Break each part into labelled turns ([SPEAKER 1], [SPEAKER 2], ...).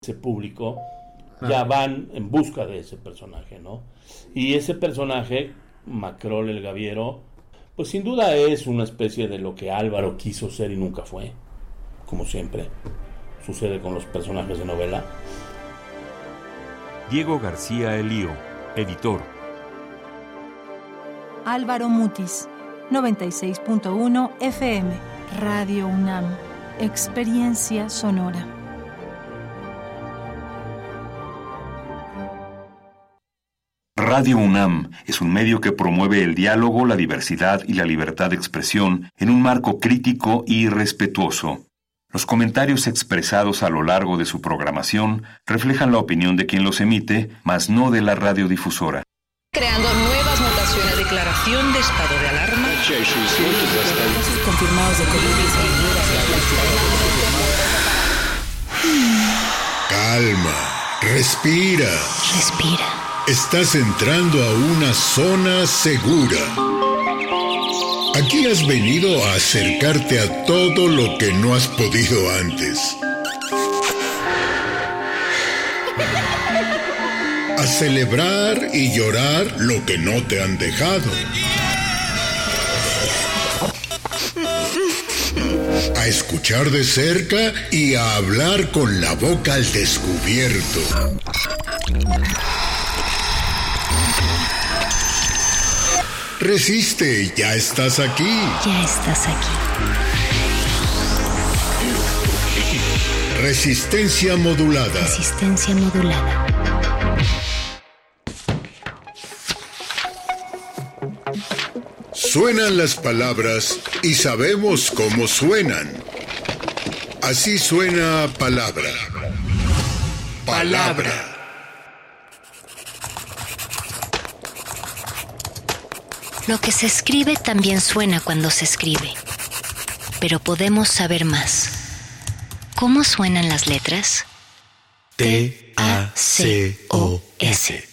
[SPEAKER 1] ese público ya van en busca de ese personaje, ¿no? Y ese personaje, Macrol el Gaviero, pues sin duda es una especie de lo que Álvaro quiso ser y nunca fue, como siempre sucede con los personajes de novela.
[SPEAKER 2] Diego García Elío, editor.
[SPEAKER 3] Álvaro Mutis, 96.1 FM, Radio UNAM, experiencia sonora.
[SPEAKER 4] Radio UNAM es un medio que promueve el diálogo, la diversidad y la libertad de expresión en un marco crítico y respetuoso. Los comentarios expresados a lo largo de su programación reflejan la opinión de quien los emite, mas no de la radiodifusora.
[SPEAKER 5] Creando nuevas mutaciones. Declaración de estado de alarma.
[SPEAKER 6] Casos confirmados de COVID-19.
[SPEAKER 7] Calma, respira.
[SPEAKER 6] Respira.
[SPEAKER 7] Estás entrando a una zona segura. Aquí has venido a acercarte a todo lo que no has podido antes. A celebrar y llorar lo que no te han dejado. A escuchar de cerca y a hablar con la boca al descubierto. Resiste, ya estás aquí.
[SPEAKER 6] Ya estás aquí.
[SPEAKER 7] Resistencia modulada.
[SPEAKER 6] Resistencia modulada.
[SPEAKER 7] Suenan las palabras y sabemos cómo suenan. Así suena palabra. Palabra.
[SPEAKER 6] Lo que se escribe también suena cuando se escribe, pero podemos saber más. ¿Cómo suenan las letras?
[SPEAKER 7] T-A-C-O-S.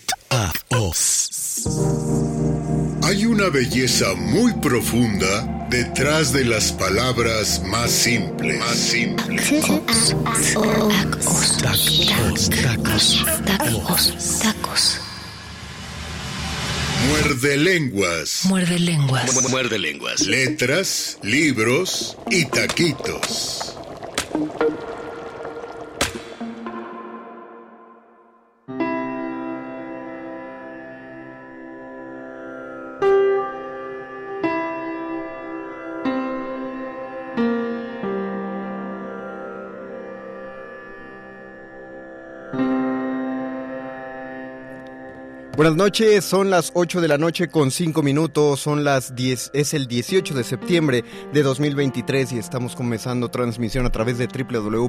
[SPEAKER 7] Hay una belleza muy profunda detrás de las palabras más simples.
[SPEAKER 6] Tacos.
[SPEAKER 7] Muerde lenguas.
[SPEAKER 6] Muerde lenguas.
[SPEAKER 8] Muerde lenguas.
[SPEAKER 7] Letras, libros y taquitos.
[SPEAKER 9] Buenas noches, son las 8 de la noche con 5 minutos, son las 10, es el 18 de septiembre de 2023 y estamos comenzando transmisión a través de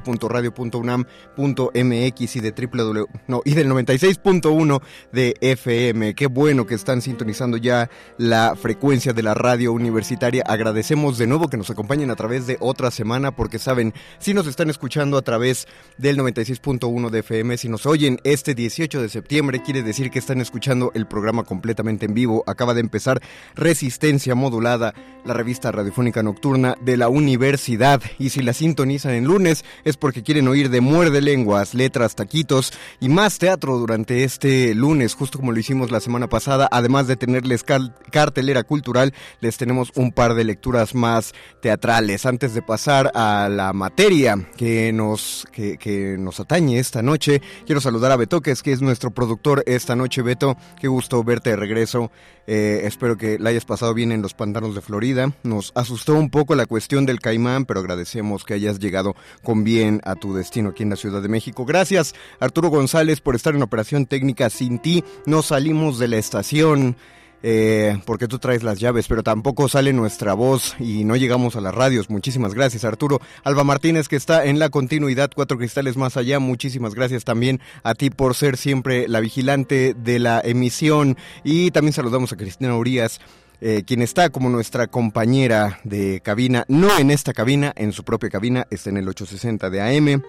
[SPEAKER 9] www.radio.unam.mx y de y del 96.1 de FM. Qué bueno que están sintonizando ya la frecuencia de la radio universitaria. Agradecemos de nuevo que nos acompañen a través de otra semana porque saben, si nos están escuchando a través del 96.1 de FM, si nos oyen este 18 de septiembre, quiere decir que están escuchando el programa completamente en vivo. Acaba de empezar Resistencia Modulada, la revista radiofónica nocturna de la universidad, y si la sintonizan en lunes es porque quieren oír de muerde lenguas, letras, taquitos y más teatro durante este lunes, justo como lo hicimos la semana pasada. Además de tenerles cartelera cultural, les tenemos un par de lecturas más teatrales. Antes de pasar a la materia que nos atañe esta noche, quiero saludar a Betoques, que es nuestro productor esta noche. Beto, qué gusto verte de regreso. Espero que la hayas pasado bien en los pantanos de Florida. Nos asustó un poco la cuestión del caimán, pero agradecemos que hayas llegado con bien a tu destino aquí en la Ciudad de México. Gracias, Arturo González, por estar en operación técnica. Sin ti no salimos de la estación. Porque tú traes las llaves, pero tampoco sale nuestra voz y no llegamos a las radios. Muchísimas gracias, Arturo. Alba Martínez, que está en la continuidad 4 cristales más allá, muchísimas gracias también a ti por ser siempre la vigilante de la emisión. Y también saludamos a Cristina Urias, quien está como nuestra compañera de cabina, no en esta cabina, en su propia cabina, está en el 860 de AM.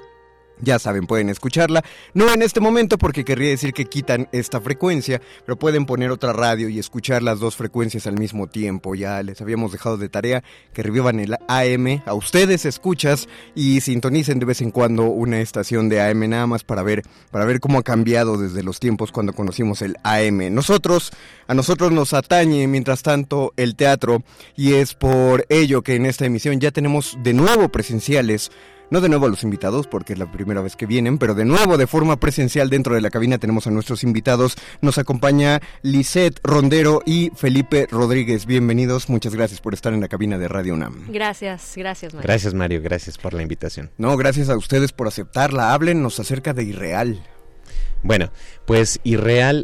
[SPEAKER 9] Ya saben, pueden escucharla, no en este momento porque querría decir que quitan esta frecuencia, pero pueden poner otra radio y escuchar las dos frecuencias al mismo tiempo. Ya les habíamos dejado de tarea que revivan el AM, a ustedes escuchas, y sintonicen de vez en cuando una estación de AM nada más para ver cómo ha cambiado desde los tiempos cuando conocimos el AM. A nosotros nos atañe, mientras tanto, el teatro, y es por ello que en esta emisión ya tenemos de nuevo presenciales. No de nuevo a los invitados, porque es la primera vez que vienen, pero de nuevo de forma presencial dentro de la cabina tenemos a nuestros invitados. Nos acompaña Lisette Rondero y Felipe Rodríguez. Bienvenidos, muchas gracias por estar en la cabina de Radio UNAM.
[SPEAKER 8] Gracias Mario.
[SPEAKER 10] Gracias Mario, gracias por la invitación.
[SPEAKER 9] No, gracias a ustedes por aceptarla. Háblennos acerca de Irreal.
[SPEAKER 10] Bueno, pues Irreal,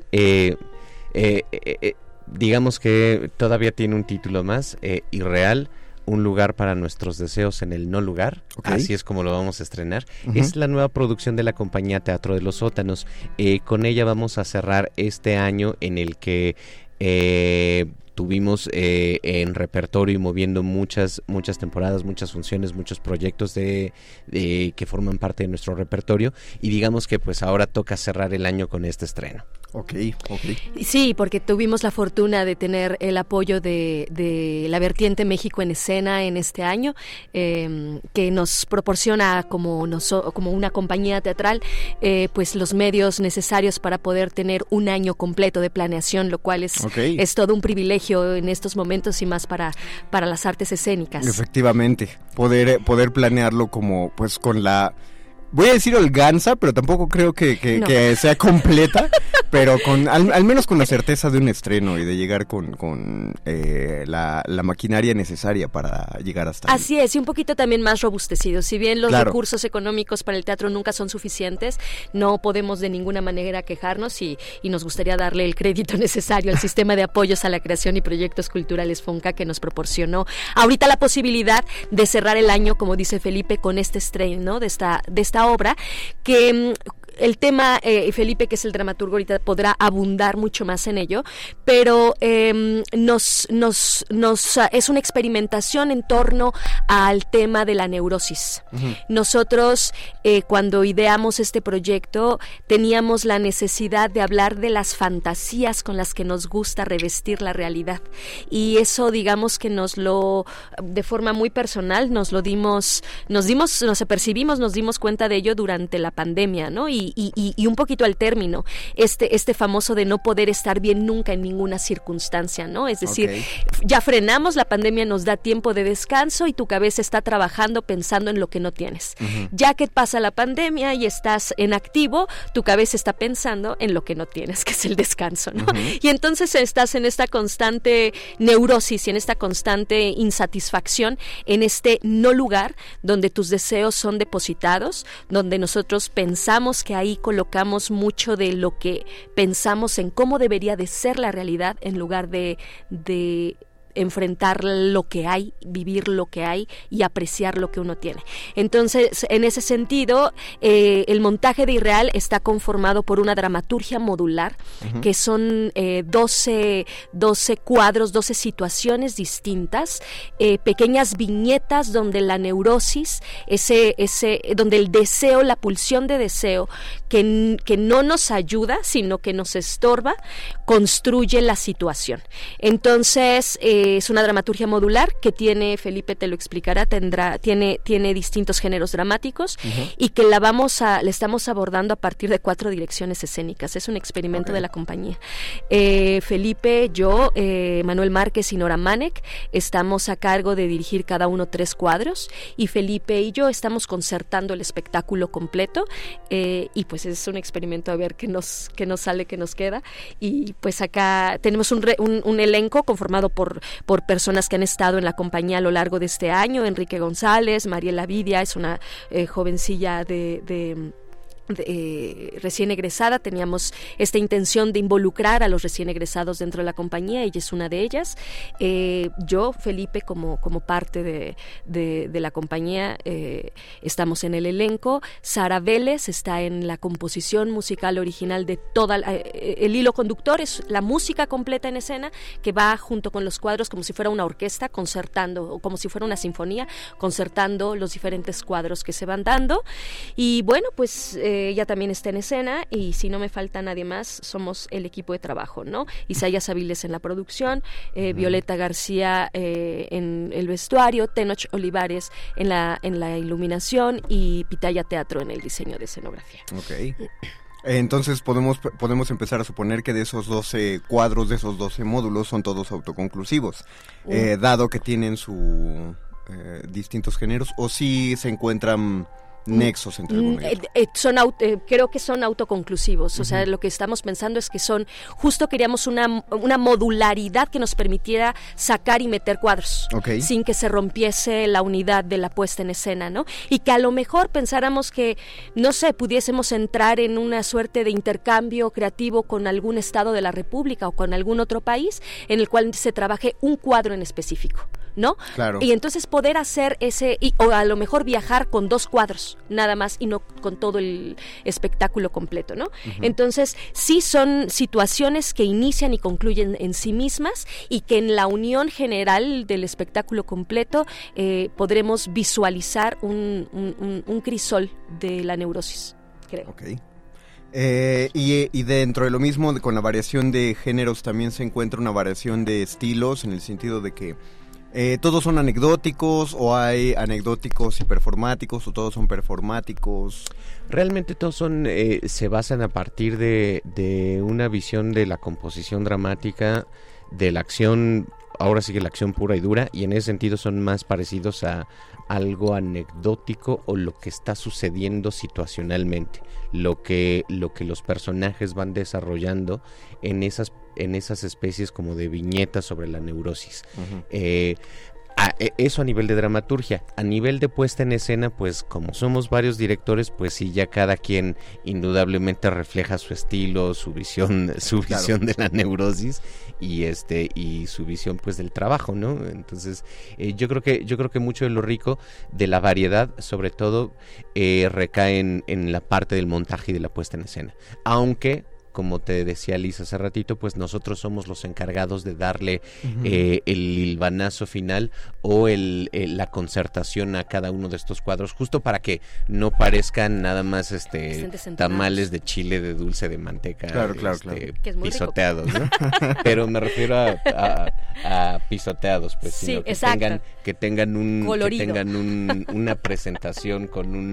[SPEAKER 10] digamos que todavía tiene un título más, Irreal, un lugar para nuestros deseos en el no lugar, así es como lo vamos a estrenar. Es la nueva producción de la compañía Teatro de los Sótanos. Con ella vamos a cerrar este año en el que tuvimos en repertorio y moviendo muchas temporadas, muchas funciones, muchos proyectos que forman parte de nuestro repertorio, y digamos que pues ahora toca cerrar el año con este estreno.
[SPEAKER 9] Ok.
[SPEAKER 8] Sí, porque tuvimos la fortuna de tener el apoyo de la vertiente México en Escena en este año, que nos proporciona como una compañía teatral pues los medios necesarios para poder tener un año completo de planeación, lo cual es todo un privilegio en estos momentos y más para las artes escénicas.
[SPEAKER 9] Efectivamente, poder planearlo como pues con la... Voy a decir holganza, pero tampoco creo que sea completa, pero al menos con la certeza de un estreno y de llegar con la maquinaria necesaria para llegar hasta ahí.
[SPEAKER 8] Así es, y un poquito también más robustecido. Si bien los recursos económicos para el teatro nunca son suficientes, no podemos de ninguna manera quejarnos y nos gustaría darle el crédito necesario al sistema de apoyos a la creación y proyectos culturales FONCA, que nos proporcionó ahorita la posibilidad de cerrar el año, como dice Felipe, con este estreno de esta obra, que el tema, Felipe, que es el dramaturgo, ahorita podrá abundar mucho más en ello, pero es una experimentación en torno al tema de la neurosis. Uh-huh. Nosotros, cuando ideamos este proyecto, teníamos la necesidad de hablar de las fantasías con las que nos gusta revestir la realidad, y eso, digamos que de forma muy personal, nos dimos cuenta de ello durante la pandemia, ¿no? Y un poquito al término, este famoso de no poder estar bien nunca en ninguna circunstancia, ¿no? Es decir, ya frenamos, la pandemia nos da tiempo de descanso y tu cabeza está trabajando pensando en lo que no tienes. Uh-huh. Ya que pasa la pandemia y estás en activo, tu cabeza está pensando en lo que no tienes, que es el descanso, ¿no? Uh-huh. Y entonces estás en esta constante neurosis y en esta constante insatisfacción, en este no lugar donde tus deseos son depositados, donde nosotros pensamos que ahí colocamos mucho de lo que pensamos en cómo debería de ser la realidad, en lugar de enfrentar lo que hay, vivir lo que hay y apreciar lo que uno tiene. Entonces, en ese sentido, el montaje de Irreal está conformado por una dramaturgia modular, uh-huh, que son 12 cuadros, 12 situaciones distintas, pequeñas viñetas donde la neurosis, donde el deseo, la pulsión de deseo, que no nos ayuda, sino que nos estorba, construye la situación. Entonces, es una dramaturgia modular que tiene, Felipe te lo explicará, tiene distintos géneros dramáticos, uh-huh, y que le estamos abordando a partir de 4 direcciones escénicas. Es un experimento de la compañía. Felipe, yo, Manuel Márquez y Nora Manek estamos a cargo de dirigir cada uno 3 cuadros, y Felipe y yo estamos concertando el espectáculo completo, y pues es un experimento a ver qué nos sale, qué nos queda. Y pues acá tenemos un elenco conformado por personas que han estado en la compañía a lo largo de este año. Enrique González, Mariela Vidia, es una jovencilla de recién egresada, teníamos esta intención de involucrar a los recién egresados dentro de la compañía, ella es una de ellas. Yo, Felipe, como parte de la compañía, estamos en el elenco. Sara Vélez está en la composición musical original de toda el hilo conductor, es la música completa en escena que va junto con los cuadros como si fuera una orquesta concertando, o como si fuera una sinfonía concertando los diferentes cuadros que se van dando. Y bueno, pues ella también está en escena, y si no me falta nadie más, somos el equipo de trabajo, ¿no? Isaías Aviles en la producción, Violeta García en el vestuario, Tenoch Olivares en la iluminación y Pitaya Teatro en el diseño de escenografía.
[SPEAKER 9] Okay. Entonces podemos empezar a suponer que de esos 12 cuadros, de esos 12 módulos, son todos autoconclusivos, dado que tienen su distintos géneros, o si se encuentran nexos entre algunos.
[SPEAKER 8] Creo que son autoconclusivos, o sea, lo que estamos pensando es que queríamos una modularidad que nos permitiera sacar y meter cuadros, sin que se rompiese la unidad de la puesta en escena, ¿no? Y que a lo mejor pensáramos que, no sé, pudiésemos entrar en una suerte de intercambio creativo con algún estado de la República o con algún otro país en el cual se trabaje un cuadro en específico, ¿no? Claro. Y entonces poder hacer o a lo mejor viajar con 2 cuadros nada más y no con todo el espectáculo completo, ¿no? Entonces sí son situaciones que inician y concluyen en sí mismas, y que en la unión general del espectáculo completo podremos visualizar un crisol de la neurosis, creo.
[SPEAKER 9] Okay. Y dentro de lo mismo, con la variación de géneros, también se encuentra una variación de estilos, en el sentido de que ¿todos son anecdóticos, o hay anecdóticos y performáticos, o todos son performáticos?
[SPEAKER 10] Realmente todos se basan a partir de una visión de la composición dramática, de la acción, ahora sí que la acción pura y dura, y en ese sentido son más parecidos a algo anecdótico o lo que está sucediendo situacionalmente, lo que los personajes van desarrollando en esas especies como de viñetas sobre la neurosis. Eso a nivel de dramaturgia. A nivel de puesta en escena, pues como somos varios directores, pues sí, ya cada quien indudablemente refleja su estilo, su visión de la neurosis y su visión pues del trabajo, ¿no? Entonces yo creo que mucho de lo rico de la variedad, sobre todo, recae en la parte del montaje y de la puesta en escena, aunque, como te decía Liz hace ratito, pues nosotros somos los encargados de darle el hilvanazo final o la concertación a cada uno de estos cuadros, justo para que no parezcan nada más tamales de chile, de dulce, de manteca,
[SPEAKER 9] claro.
[SPEAKER 10] pisoteados, ¿no? Pero me refiero a pisoteados, pues,
[SPEAKER 8] sí,
[SPEAKER 10] sino que tengan una presentación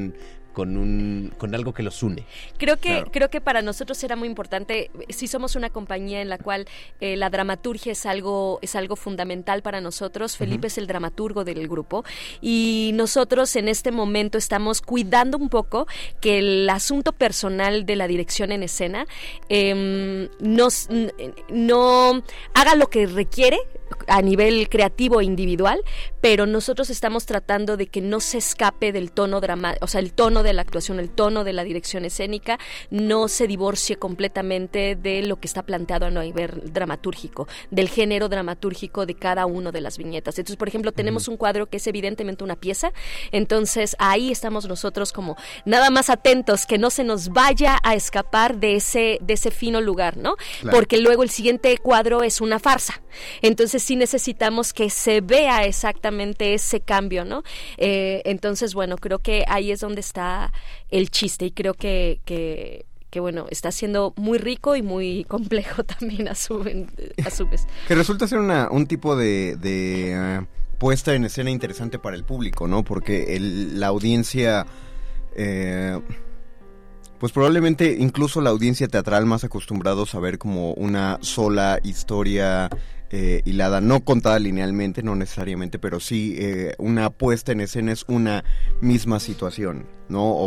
[SPEAKER 10] con algo que los une.
[SPEAKER 8] Creo que para nosotros era muy importante. Sí, somos una compañía en la cual la dramaturgia es algo fundamental para nosotros. Felipe es el dramaturgo del grupo, y nosotros en este momento estamos cuidando un poco que el asunto personal de la dirección en escena no haga lo que requiere a nivel creativo e individual, pero nosotros estamos tratando de que no se escape del tono dramático, o sea, el tono de la actuación, el tono de la dirección escénica, no se divorcie completamente de lo que está planteado a nivel dramatúrgico, del género dramatúrgico de cada una de las viñetas. Entonces, por ejemplo, tenemos un cuadro que es evidentemente una pieza, entonces ahí estamos nosotros como nada más atentos que no se nos vaya a escapar de ese fino lugar, ¿no? Claro. Porque luego el siguiente cuadro es una farsa. Entonces sí necesitamos que se vea exactamente ese cambio, ¿no? Entonces, bueno, creo que ahí es donde está el chiste, y creo que bueno, está siendo muy rico y muy complejo también a su vez.
[SPEAKER 9] Que resulta ser un tipo de puesta en escena interesante para el público, ¿no? Porque la audiencia... pues probablemente incluso la audiencia teatral, más acostumbrados a ver como una sola historia hilada, no contada linealmente, no necesariamente, pero sí una puesta en escena es una misma situación, ¿no? O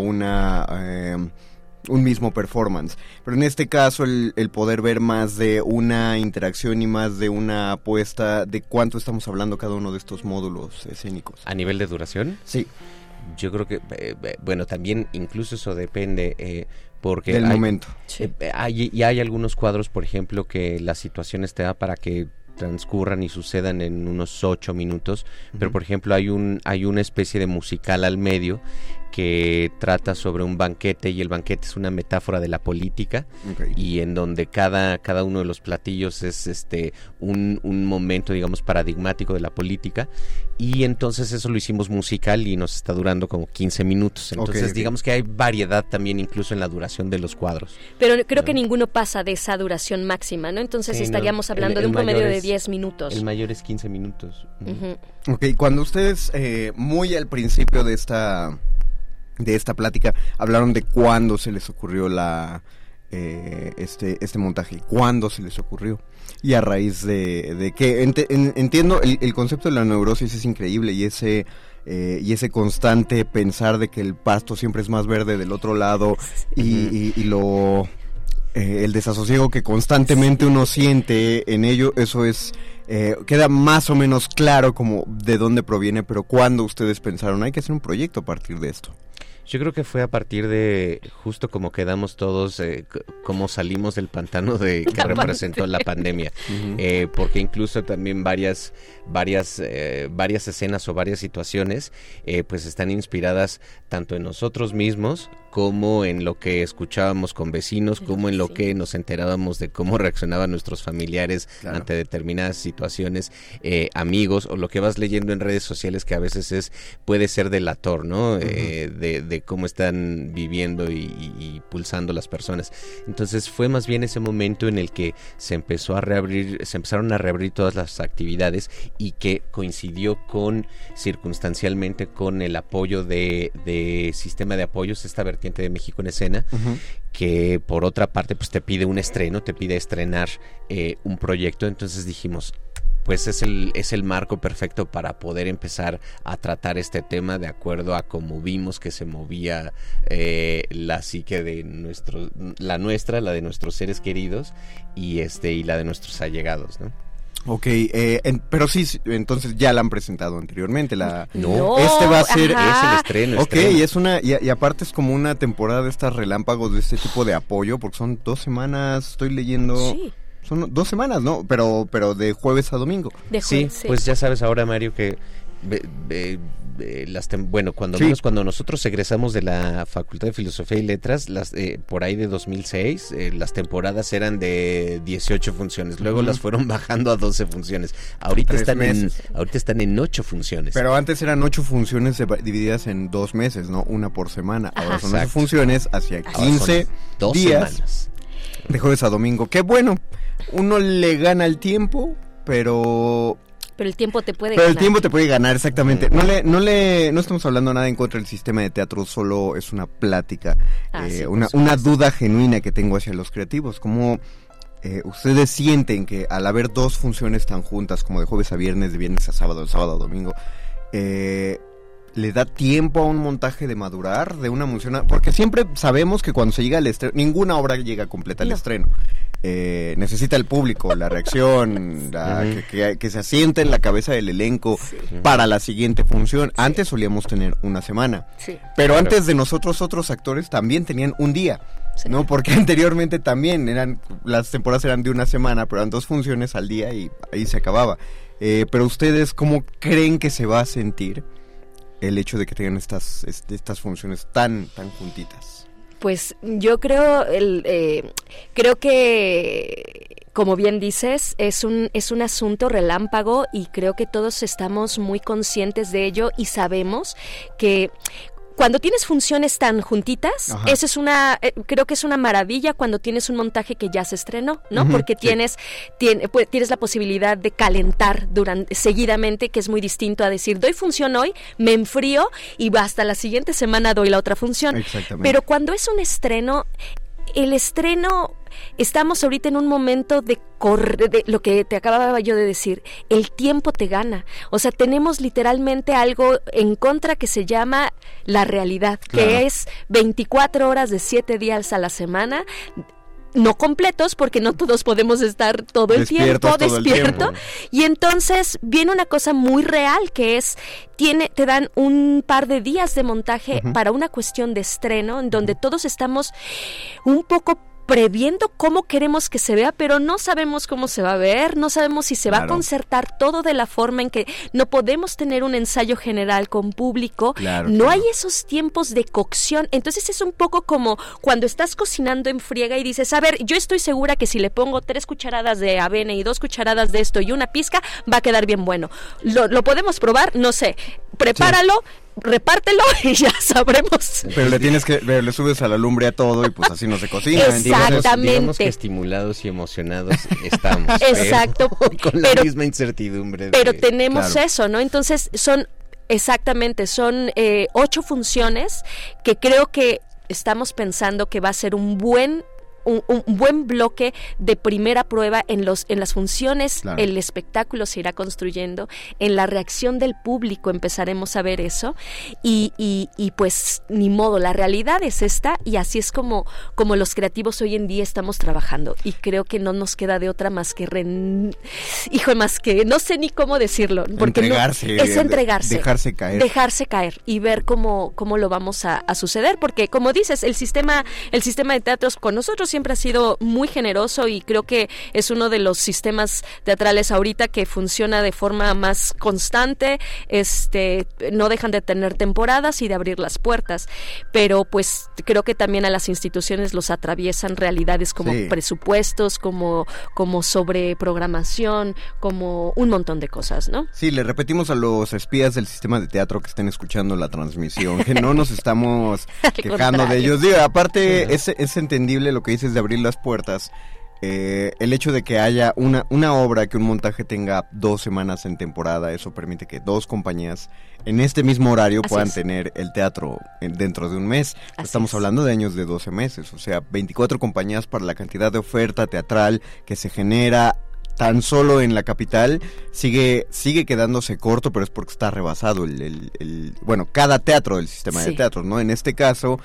[SPEAKER 9] un mismo performance. Pero en este caso el poder ver más de una interacción y más de una apuesta, ¿de cuánto estamos hablando cada uno de estos módulos escénicos?
[SPEAKER 10] ¿A nivel de duración?
[SPEAKER 9] Sí.
[SPEAKER 10] Yo creo que, bueno, también incluso eso depende, porque
[SPEAKER 9] del momento.
[SPEAKER 10] Hay algunos cuadros, por ejemplo, que la situación está para que transcurran y sucedan en unos 8 minutos, pero por ejemplo hay una especie de musical al medio que trata sobre un banquete, y el banquete es una metáfora de la política, y en donde cada uno de los platillos es un momento, digamos, paradigmático de la política, y entonces eso lo hicimos musical y nos está durando como 15 minutos, entonces digamos que hay variedad también incluso en la duración de los cuadros.
[SPEAKER 8] Pero creo que ninguno pasa de esa duración máxima, ¿no? Entonces estaríamos hablando de un promedio de 10 minutos.
[SPEAKER 10] El mayor es 15 minutos.
[SPEAKER 9] Ok, cuando ustedes muy al principio de esta plática hablaron de cuándo se les ocurrió este montaje, cuándo se les ocurrió, y a raíz de que entiendo el concepto de la neurosis es increíble, y ese constante pensar de que el pasto siempre es más verde del otro lado, y el desasosiego que constantemente uno siente en ello, eso es queda más o menos claro como de dónde proviene. Pero ¿cuándo ustedes pensaron hay que hacer un proyecto a partir de esto?
[SPEAKER 10] Yo creo que fue a partir de justo como quedamos todos, como salimos del pantano que representó la pandemia, porque incluso también varias escenas o varias situaciones pues están inspiradas tanto en nosotros mismos como en lo que escuchábamos con vecinos, como en lo que nos enterábamos de cómo reaccionaban nuestros familiares ante determinadas situaciones, amigos, o lo que vas leyendo en redes sociales, que a veces puede ser delator, ¿no? De cómo están viviendo y pulsando las personas. Entonces fue más bien ese momento en el que se empezaron a reabrir todas las actividades, y que coincidió circunstancialmente con el apoyo de Sistema de Apoyos, esta vertiente de México en Escena, que por otra parte pues te pide un estreno, te pide estrenar un proyecto. Entonces dijimos, pues es el marco perfecto para poder empezar a tratar este tema de acuerdo a cómo vimos que se movía la psique de la de nuestros seres queridos, y la de nuestros allegados, ¿no?
[SPEAKER 9] Ok, pero sí, entonces ya la han presentado anteriormente.
[SPEAKER 10] No,
[SPEAKER 9] este va a ser
[SPEAKER 10] es el estreno.
[SPEAKER 9] Ok, y aparte es como una temporada de estas relámpagos de este tipo de apoyo, porque son 2 semanas, estoy leyendo. Sí. Son 2 semanas, ¿no? Pero de jueves a domingo.
[SPEAKER 10] Sí, pues ya sabes ahora, Mario, que cuando nosotros egresamos de la Facultad de Filosofía y Letras, por ahí de 2006, las temporadas eran de 18 funciones, luego las fueron bajando a 12 funciones. Ahorita están en 8 funciones.
[SPEAKER 9] Pero antes eran 8 funciones divididas en 2 meses, ¿no? Una por semana. Ahora son 8 funciones hacia 15 días. Semanas. De jueves a domingo. Qué bueno. Uno le gana el tiempo, pero
[SPEAKER 8] el tiempo te puede ganar.
[SPEAKER 9] El tiempo te puede ganar, exactamente. No estamos hablando nada en contra del sistema de teatro, solo es una plática, una duda genuina que tengo hacia los creativos. ¿Cómo ustedes sienten que al haber 2 funciones tan juntas, como de jueves a viernes, de viernes a sábado, de sábado a domingo, le da tiempo a un montaje de madurar de una función? Porque siempre sabemos que cuando se llega al estreno, ninguna obra llega completa al estreno. Necesita el público, la reacción, que se asiente en la cabeza del elenco para la siguiente función. Antes solíamos tener una semana, pero antes de nosotros otros actores también tenían un día, ¿no? Porque anteriormente también las temporadas eran de una semana, pero eran 2 funciones al día y ahí se acababa. Pero ustedes, ¿cómo creen que se va a sentir el hecho de que tengan estas funciones tan juntitas?
[SPEAKER 8] Pues yo creo que, como bien dices, es un asunto relámpago, y creo que todos estamos muy conscientes de ello y sabemos que cuando tienes funciones tan juntitas, eso es creo que es una maravilla cuando tienes un montaje que ya se estrenó, ¿no? Porque tienes la posibilidad de calentar seguidamente, que es muy distinto a decir, doy función hoy, me enfrío y hasta la siguiente semana doy la otra función. Exactamente. Pero cuando es un estreno, estamos ahorita en un momento de lo que te acababa yo de decir, el tiempo te gana. O sea, tenemos literalmente algo en contra que se llama la realidad, que es 24 horas de 7 días a la semana, no completos, porque no todos podemos estar todo el tiempo despierto. Y entonces viene una cosa muy real, que es, te dan un par de días de montaje para una cuestión de estreno, en donde todos estamos un poco previendo cómo queremos que se vea, pero no sabemos cómo se va a ver, no sabemos si se va a concertar todo de la forma en que no podemos tener un ensayo general con público, no hay esos tiempos de cocción, entonces es un poco como cuando estás cocinando en friega y dices, a ver, yo estoy segura que si le pongo 3 cucharadas de avena y 2 cucharadas de esto y una pizca, va a quedar bien bueno. ¿Lo podemos probar? No sé, prepáralo, repártelo y ya sabremos.
[SPEAKER 9] Pero le subes a la lumbre a todo y pues así no se cocina.
[SPEAKER 8] Exactamente.
[SPEAKER 10] Digamos que estimulados y emocionados estamos.
[SPEAKER 8] Exacto.
[SPEAKER 10] Con la misma incertidumbre.
[SPEAKER 8] Pero tenemos eso, ¿no? Entonces son 8 funciones que creo que estamos pensando que va a ser un buen bloque de primera prueba en las funciones. El espectáculo se irá construyendo, en la reacción del público empezaremos a ver eso y pues ni modo, la realidad es esta y así es como los creativos hoy en día estamos trabajando y creo que no nos queda de otra más que más que no sé ni cómo decirlo, porque es entregarse, dejarse caer y ver cómo lo vamos a suceder, porque como dices, el sistema de teatros con nosotros siempre ha sido muy generoso y creo que es uno de los sistemas teatrales ahorita que funciona de forma más constante, no dejan de tener temporadas y de abrir las puertas, pero pues creo que también a las instituciones los atraviesan realidades como presupuestos, como sobreprogramación, como un montón de cosas, ¿no?
[SPEAKER 9] Sí, le repetimos a los espías del sistema de teatro que estén escuchando la transmisión, que no nos estamos quejando de ellos. Digo, aparte es entendible lo que dices de abrir las puertas, el hecho de que haya una obra, que un montaje tenga 2 semanas en temporada, eso permite que 2 compañías en este mismo horario puedan tener el teatro dentro de un mes. Estamos hablando de años de 12 meses, o sea, 24 compañías para la cantidad de oferta teatral que se genera tan solo en la capital. Sigue quedándose corto, pero es porque está rebasado cada teatro del sistema de teatros, ¿no? En este caso,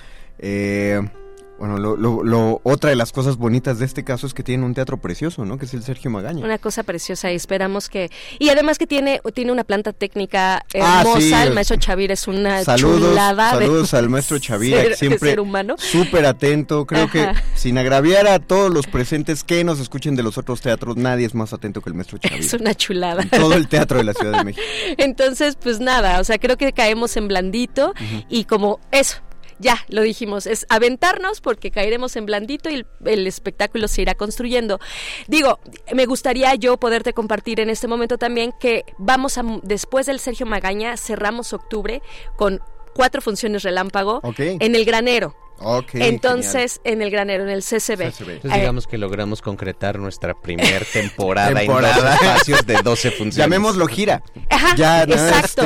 [SPEAKER 9] otra de las cosas bonitas de este caso es que tiene un teatro precioso, ¿no? Que es el Sergio Magaña.
[SPEAKER 8] Una cosa preciosa y esperamos que... Y además que tiene una planta técnica hermosa, el maestro Chavir es una chulada.
[SPEAKER 9] Saludos al maestro Chavir, siempre súper atento. Creo que sin agraviar a todos los presentes que nos escuchen de los otros teatros, nadie es más atento que el maestro Chavir.
[SPEAKER 8] Es una chulada.
[SPEAKER 9] En todo el teatro de la Ciudad de México.
[SPEAKER 8] Entonces, pues nada, o sea, creo que caemos en blandito y como eso. Ya, lo dijimos, es aventarnos porque caeremos en blandito y el espectáculo se irá construyendo. Digo, me gustaría yo poderte compartir en este momento también que después del Sergio Magaña, cerramos octubre con 4 funciones relámpago en el Granero. Entonces, genial. En el Granero, en el CCB.
[SPEAKER 10] Entonces, digamos que logramos concretar nuestra primer temporada en 2 espacios de 12 funciones.
[SPEAKER 9] Llamémoslo gira.
[SPEAKER 8] Ajá,
[SPEAKER 9] ya,
[SPEAKER 8] exacto.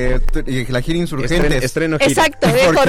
[SPEAKER 9] La gira Insurgentes.
[SPEAKER 10] Estreno gira.
[SPEAKER 8] Exacto,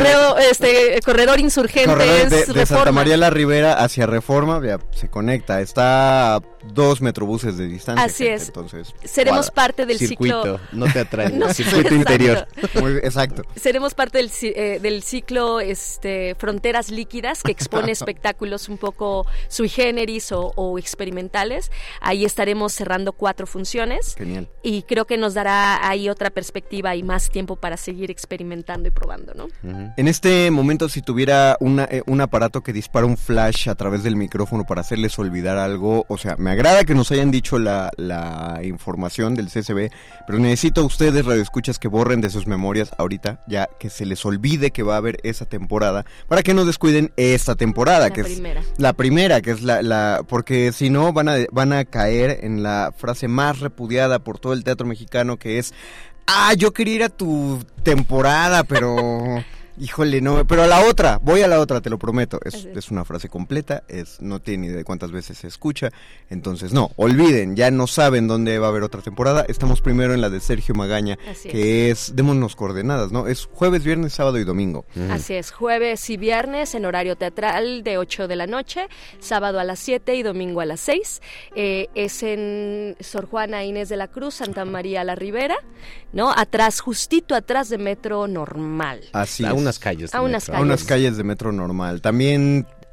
[SPEAKER 8] corredor Insurgentes.
[SPEAKER 9] Corredor de Santa María la Ribera hacia Reforma, ya, se conecta. Está a 2 metrobuses de distancia.
[SPEAKER 8] Así es.
[SPEAKER 9] Entonces,
[SPEAKER 8] seremos parte del
[SPEAKER 10] circuito, no teatral, circuito interior.
[SPEAKER 9] Exacto.
[SPEAKER 8] Seremos parte del ciclo Fronteras Líquidas, que expone espectáculos un poco sui generis o experimentales. Ahí estaremos cerrando 4 funciones.
[SPEAKER 9] Genial.
[SPEAKER 8] Y creo que nos dará ahí otra perspectiva y más tiempo para seguir experimentando y probando, ¿no?
[SPEAKER 9] En este momento, si tuviera un aparato que dispara un flash a través del micrófono para hacerles olvidar algo, o sea, me agrada que nos hayan dicho la información del CCB, pero necesito a ustedes, radioescuchas, que borren de sus memorias ahorita, ya que se les olvide que va a haber esa temporada, para que no descuiden esta temporada, que es la primera, que es porque si no van a caer en la frase más repudiada por todo el teatro mexicano, que es: yo quería ir a tu temporada, pero híjole, no, pero voy a la otra, te lo prometo. Es una frase completa, no tiene ni idea de cuántas veces se escucha, entonces no, olviden, ya no saben dónde va a haber otra temporada. Estamos primero en la de Sergio Magaña, que es, démonos coordenadas, ¿no? Es jueves, viernes, sábado y domingo.
[SPEAKER 8] Así es, jueves y viernes en horario teatral de 8 de la noche, sábado a las 7 y domingo a las 6. Es en Sor Juana Inés de la Cruz, Santa María la Ribera, ¿no? Justito atrás de Metro Normal.
[SPEAKER 9] Así es.
[SPEAKER 10] Unas calles
[SPEAKER 9] de metro normal. También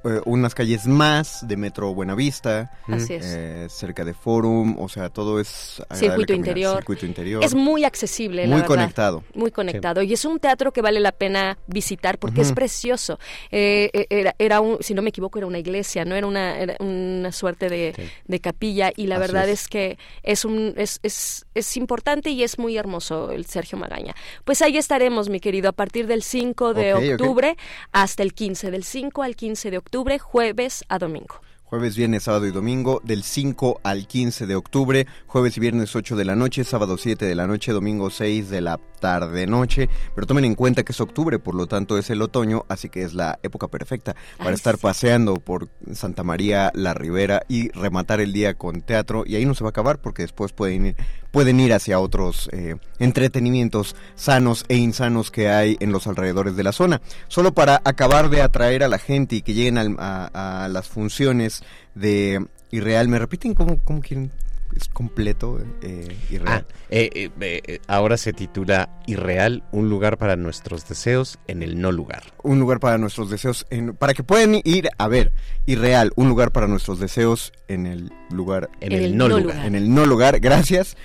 [SPEAKER 9] unas calles más de Metro Buenavista.
[SPEAKER 8] Así es.
[SPEAKER 9] Cerca de Forum, o sea, todo es
[SPEAKER 8] circuito interior. Es muy accesible, la verdad. Muy conectado. Sí. Y es un teatro que vale la pena visitar porque es precioso. Era si no me equivoco, era una iglesia, ¿no? Era una suerte de capilla, y la verdad es que es importante y es muy hermoso el Sergio Magaña. Pues ahí estaremos, mi querido, a partir del 5 de octubre hasta el 15, del 5 al 15 de octubre, jueves a domingo.
[SPEAKER 9] Jueves, viernes, sábado y domingo, del 5 al 15 de octubre, jueves y viernes 8 de la noche, sábado 7 de la noche, domingo 6 de la tarde-noche, pero tomen en cuenta que es octubre, por lo tanto es el otoño, así que es la época perfecta para estar paseando por Santa María la Ribera y rematar el día con teatro, y ahí no se va a acabar porque después pueden ir hacia otros entretenimientos sanos e insanos que hay en los alrededores de la zona. Solo para acabar de atraer a la gente y que lleguen a las funciones de Irreal, ¿me repiten cómo quieren? ¿Es completo? Irreal.
[SPEAKER 10] Ahora se titula Irreal, un lugar para nuestros deseos en el no lugar.
[SPEAKER 9] Un lugar para nuestros deseos, para que puedan ir a ver Irreal, un lugar para nuestros deseos en el lugar.
[SPEAKER 10] En el no lugar.
[SPEAKER 9] En el no lugar, gracias.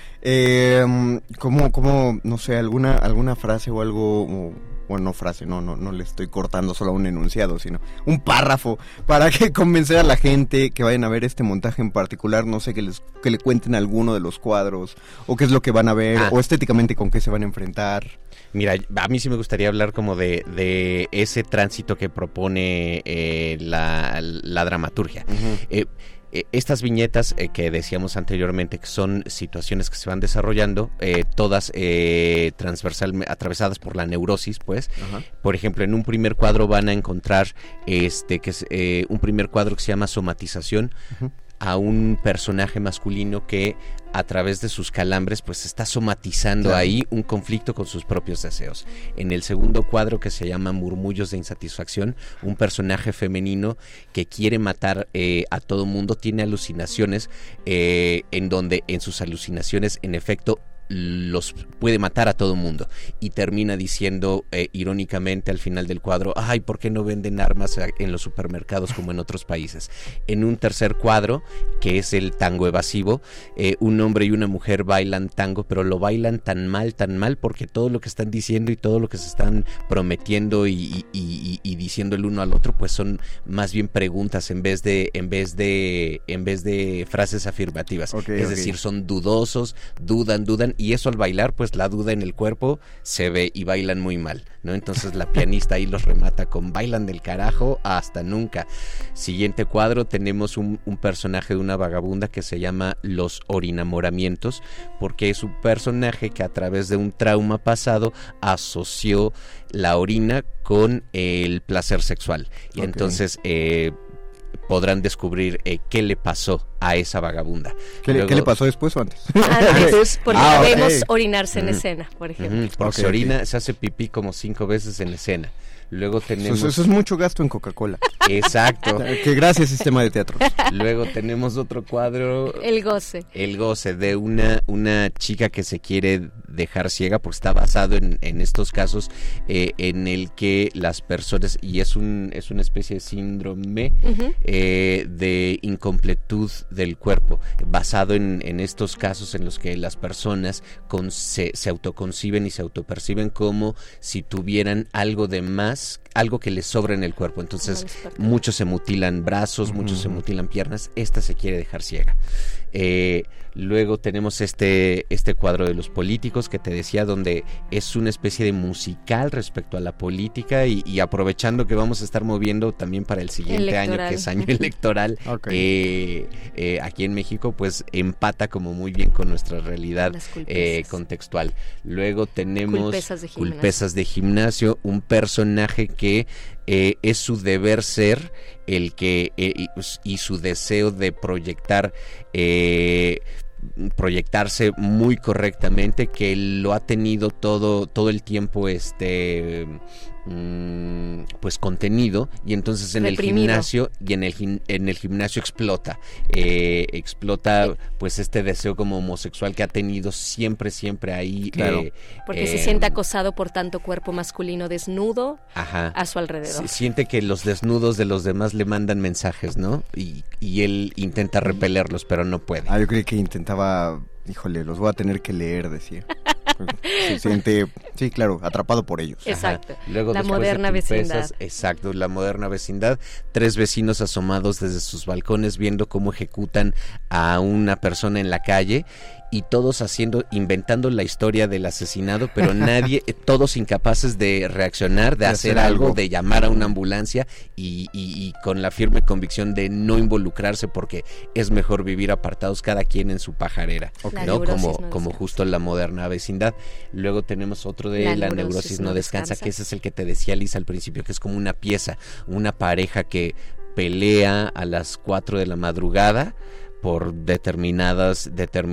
[SPEAKER 9] ¿Cómo, no sé, alguna frase o algo... Bueno, no frase, no le estoy cortando solo a un enunciado, sino un párrafo para que convencer a la gente que vayan a ver este montaje en particular, no sé, que le cuenten alguno de los cuadros, o qué es lo que van a ver, o estéticamente con qué se van a enfrentar.
[SPEAKER 10] Mira, a mí sí me gustaría hablar como de ese tránsito que propone la dramaturgia. Estas viñetas que decíamos anteriormente, que son situaciones que se van desarrollando, todas transversalmente atravesadas por la neurosis, pues. Por ejemplo, en un primer cuadro van a encontrar que es un primer cuadro que se llama Somatización, a un personaje masculino que a través de sus calambres pues está somatizando ahí un conflicto con sus propios deseos. En el segundo cuadro, que se llama Murmullos de Insatisfacción, un personaje femenino que quiere matar a todo mundo, tiene alucinaciones en donde en sus alucinaciones en efecto los puede matar a todo mundo, y termina diciendo irónicamente al final del cuadro: ay, ¿por qué no venden armas en los supermercados como en otros países? En un tercer cuadro, que es el tango evasivo, un hombre y una mujer bailan tango, pero lo bailan tan mal porque todo lo que están diciendo y todo lo que se están prometiendo y diciendo el uno al otro pues son más bien preguntas en vez de frases afirmativas. Es decir, son dudosos, dudan, y eso al bailar, pues la duda en el cuerpo se ve y bailan muy mal, ¿no? Entonces la pianista ahí los remata con bailan del carajo hasta nunca. Siguiente cuadro, tenemos un personaje de una vagabunda que se llama Los Orinamoramientos, porque es un personaje que a través de un trauma pasado asoció la orina con el placer sexual. Y entonces podrán descubrir qué le pasó a esa vagabunda.
[SPEAKER 9] ¿Qué le pasó después o antes?
[SPEAKER 8] Antes, porque la vemos orinarse en escena, por ejemplo.
[SPEAKER 10] Porque se orina, se hace pipí como 5 veces en escena. Luego tenemos...
[SPEAKER 9] Eso es mucho gasto en Coca-Cola.
[SPEAKER 10] Exacto.
[SPEAKER 9] Que gracias, sistema de teatro.
[SPEAKER 10] Luego tenemos otro cuadro.
[SPEAKER 8] El goce.
[SPEAKER 10] El goce, de una chica que se quiere dejar ciega, porque está basado en estos casos en el que las personas, y es una especie de síndrome de incompletud del cuerpo, basado en estos casos en los que las personas se autoconciben y se autoperciben como si tuvieran algo de más, algo que les sobra en el cuerpo. Entonces muchos se mutilan brazos, muchos se mutilan piernas. Esta se quiere dejar ciega. Luego tenemos este cuadro de los políticos que te decía, donde es una especie de musical respecto a la política, y aprovechando que vamos a estar moviendo también para el siguiente año, que es año electoral, aquí en México, pues empata como muy bien con nuestra realidad contextual. Luego tenemos Culpesas de Gimnasio, un personaje que es su deber ser el que y su deseo de proyectarse muy correctamente, que lo ha tenido todo el tiempo pues contenido, y entonces en
[SPEAKER 8] reprimido.
[SPEAKER 10] El gimnasio y en el gimnasio explota pues este deseo como homosexual que ha tenido siempre ahí,
[SPEAKER 9] claro.
[SPEAKER 8] Porque se siente acosado por tanto cuerpo masculino desnudo a su alrededor.
[SPEAKER 10] Siente que los desnudos de los demás le mandan mensajes, ¿no? Y él intenta repelerlos, pero no puede.
[SPEAKER 9] Yo creí que intentaba, híjole, los voy a tener que leer, decía. Se siente, sí, claro, atrapado por ellos.
[SPEAKER 8] Exacto.
[SPEAKER 10] Luego,
[SPEAKER 8] la moderna vecindad.
[SPEAKER 10] Exacto, la moderna vecindad. 3 vecinos asomados desde sus balcones viendo cómo ejecutan a una persona en la calle, y todos inventando la historia del asesinado, pero nadie, todos incapaces de reaccionar, de hacer algo, de llamar a una ambulancia, y con la firme convicción de no involucrarse porque es mejor vivir apartados cada quien en su pajarera, ¿no? Como justo la moderna vecindad. Luego tenemos otro de la neurosis no descansa, que ese es el que te decía Lisa al principio, que es como una pieza, una pareja que pelea a las 4 de la madrugada por determinados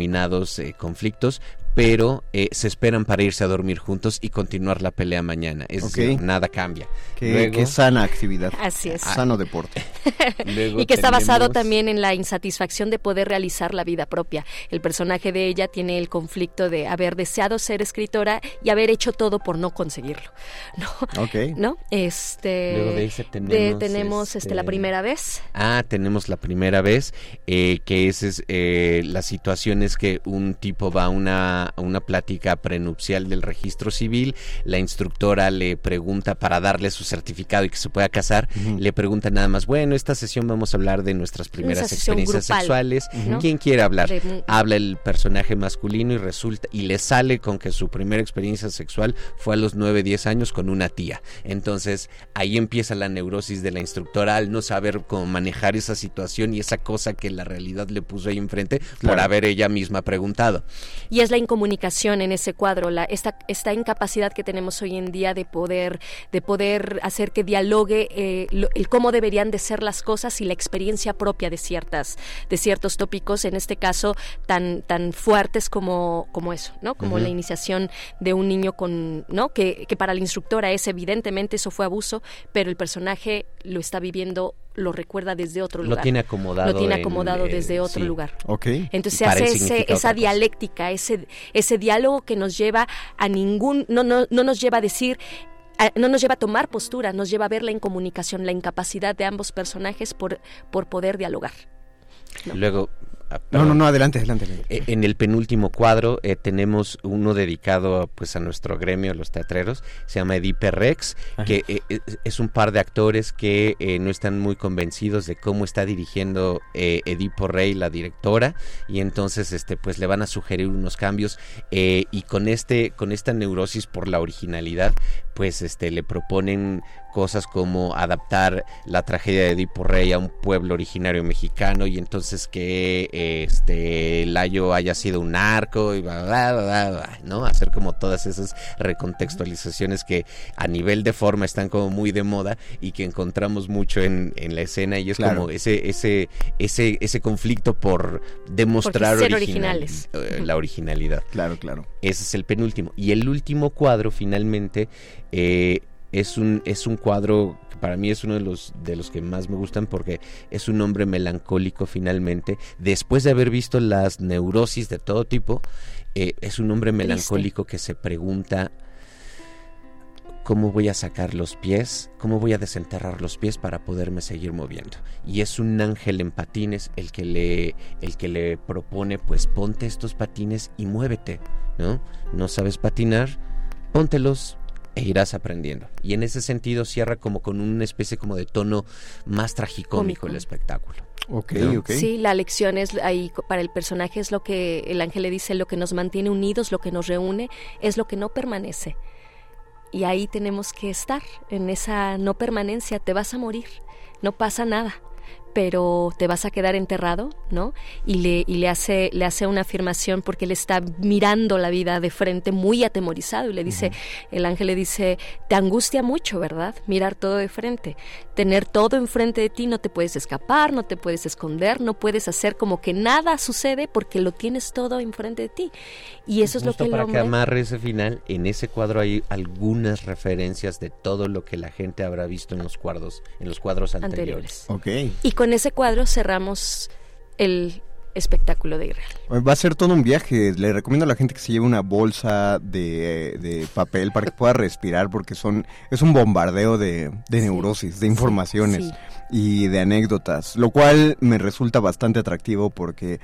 [SPEAKER 10] conflictos, pero se esperan para irse a dormir juntos y continuar la pelea mañana. Es decir, nada cambia.
[SPEAKER 9] Qué sana actividad.
[SPEAKER 8] Así es.
[SPEAKER 9] Sano deporte.
[SPEAKER 8] Y que está basado también en la insatisfacción de poder realizar la vida propia. El personaje de ella tiene el conflicto de haber deseado ser escritora y haber hecho todo por no conseguirlo. ¿No?
[SPEAKER 9] Okay.
[SPEAKER 8] ¿No?
[SPEAKER 10] Luego de ahí
[SPEAKER 8] tenemos la primera vez.
[SPEAKER 10] Tenemos la primera vez, que es la situación es que un tipo va a una plática prenupcial del registro civil, la instructora le pregunta para darle su certificado y que se pueda casar, le pregunta nada más, bueno, esta sesión vamos a hablar de nuestras primeras experiencias sexuales, ¿quién quiere hablar? Habla el personaje masculino y le sale con que su primera experiencia sexual fue a los 9-10 años con una tía. Entonces ahí empieza la neurosis de la instructora al no saber cómo manejar esa situación y esa cosa que la realidad le puso ahí enfrente por haber ella misma preguntado.
[SPEAKER 8] Y es la incomunicación en ese cuadro, esta incapacidad que tenemos hoy en día de poder hacer que dialogue el cómo deberían de ser las cosas y la experiencia propia de ciertos tópicos, en este caso tan fuertes como eso, ¿no? Como la iniciación de un niño ¿no? Que para la instructora evidentemente eso fue abuso, pero el personaje lo está viviendo, lo recuerda desde otro lugar.
[SPEAKER 10] Lo tiene acomodado
[SPEAKER 8] desde otro lugar.
[SPEAKER 9] Okay.
[SPEAKER 8] Entonces se hace esa dialéctica, ese diálogo que nos lleva a no nos lleva a decir, no nos lleva a tomar postura, nos lleva a ver la incomunicación, la incapacidad de ambos personajes por poder dialogar. ¿No?
[SPEAKER 10] Luego...
[SPEAKER 9] No, adelante.
[SPEAKER 10] En el penúltimo cuadro tenemos uno dedicado pues a nuestro gremio, los teatreros, se llama Edipe Rex, que es un par de actores que no están muy convencidos de cómo está dirigiendo Edipo Rey, la directora, y entonces pues le van a sugerir unos cambios, y con esta neurosis por la originalidad, pues le proponen cosas como adaptar la tragedia de Edipo Rey a un pueblo originario mexicano, y entonces que Layo haya sido un narco y ¿no? Hacer como todas esas recontextualizaciones que a nivel de forma están como muy de moda y que encontramos mucho en la escena, y es como ese conflicto por demostrar
[SPEAKER 8] originales.
[SPEAKER 10] La originalidad.
[SPEAKER 9] Claro.
[SPEAKER 10] Ese es el penúltimo. Y el último cuadro finalmente es un cuadro que para mí es uno de los que más me gustan, porque es un hombre melancólico finalmente, después de haber visto las neurosis de todo tipo, es un hombre melancólico que se pregunta: ¿cómo voy a sacar los pies? ¿Cómo voy a desenterrar los pies para poderme seguir moviendo? Y es un ángel en patines el que le propone, pues ponte estos patines y muévete, ¿no? ¿No sabes patinar? Póntelos e irás aprendiendo. Y en ese sentido cierra como con una especie como de tono más tragicómico el espectáculo.
[SPEAKER 9] Okay.
[SPEAKER 8] Sí, la lección es ahí para el personaje, es lo que el ángel le dice: lo que nos mantiene unidos, lo que nos reúne, es lo que no permanece. Y ahí tenemos que estar, en esa no permanencia. Te vas a morir, no pasa nada, pero te vas a quedar enterrado, ¿no? Y le hace una afirmación porque él está mirando la vida de frente muy atemorizado y le dice, el ángel le dice, te angustia mucho, ¿verdad? Mirar todo de frente, tener todo enfrente de ti, no te puedes escapar, no te puedes esconder, no puedes hacer como que nada sucede porque lo tienes todo enfrente de ti. Y eso es lo que el
[SPEAKER 10] para
[SPEAKER 8] hombre...
[SPEAKER 10] que amarre ese final, en ese cuadro hay algunas referencias de todo lo que la gente habrá visto en los cuadros anteriores.
[SPEAKER 9] Okay.
[SPEAKER 8] Y con ese cuadro cerramos el espectáculo de Irreal.
[SPEAKER 9] Va a ser todo un viaje. Le recomiendo a la gente que se lleve una bolsa de papel para que pueda respirar, porque es un bombardeo de neurosis, de informaciones y de anécdotas, lo cual me resulta bastante atractivo porque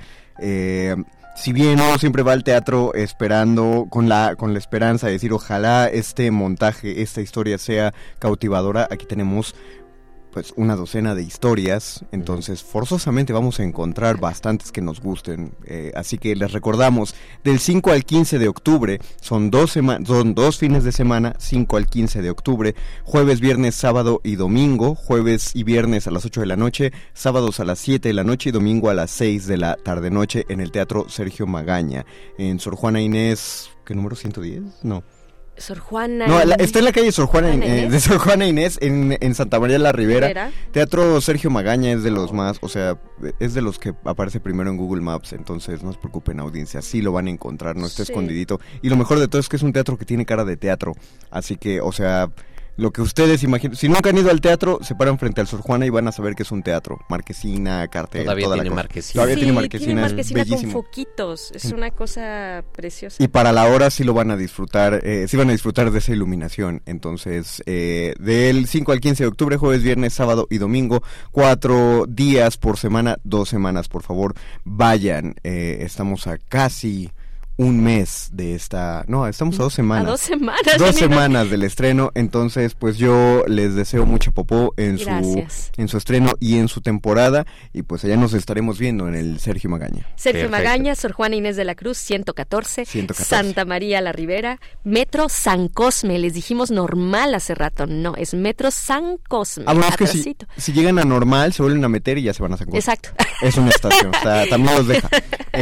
[SPEAKER 9] si bien uno siempre va al teatro esperando con la esperanza de decir ojalá este montaje, esta historia sea cautivadora, aquí tenemos pues una docena de historias, entonces forzosamente vamos a encontrar bastantes que nos gusten, así que les recordamos, del 5 al 15 de octubre, son 2 fines de semana, 5 al 15 de octubre, jueves, viernes, sábado y domingo, jueves y viernes a las 8 de la noche, sábados a las 7 de la noche y domingo a las 6 de la tarde-noche en el Teatro Sergio Magaña, en Sor Juana Inés, ¿qué número? ¿110? No.
[SPEAKER 8] Sor Juana...
[SPEAKER 9] No, está en la calle Sor Juana de Sor Juana Inés en Santa María la Ribera. Teatro Sergio Magaña es de los más, o sea, es de los que aparece primero en Google Maps, entonces no se preocupen, audiencia, sí lo van a encontrar, no está escondidito. Y lo mejor de todo es que es un teatro que tiene cara de teatro, así que, o sea... Lo que ustedes imaginen, si nunca han ido al teatro, se paran frente al Sor Juana y van a saber que es un teatro. Marquesina, cartel,
[SPEAKER 10] Todavía
[SPEAKER 9] toda
[SPEAKER 10] tiene
[SPEAKER 9] la
[SPEAKER 10] marquesina.
[SPEAKER 9] Todavía
[SPEAKER 8] tiene
[SPEAKER 9] marquesina
[SPEAKER 8] con foquitos, es una cosa preciosa.
[SPEAKER 9] Y para la hora sí lo van a disfrutar, sí van a disfrutar de esa iluminación. Entonces, del 5 al 15 de octubre, jueves, viernes, sábado y domingo, 4 días por semana, 2 semanas, por favor, vayan. Estamos a casi... un mes de esta... No, estamos a 2 semanas.
[SPEAKER 8] A 2 semanas.
[SPEAKER 9] 2 semanas del estreno, entonces pues yo les deseo mucha popó en su estreno y en su temporada, y pues allá nos estaremos viendo en el Sergio Magaña.
[SPEAKER 8] Sergio Magaña, Sor Juana Inés de la Cruz, 114, Santa María la Ribera, Metro San Cosme, les dijimos normal hace rato, no, es Metro San Cosme.
[SPEAKER 9] Ah, bueno, es que si llegan a normal, se vuelven a meter y ya se van a San Cosme.
[SPEAKER 8] Exacto.
[SPEAKER 9] Es una estación, o sea, también los deja.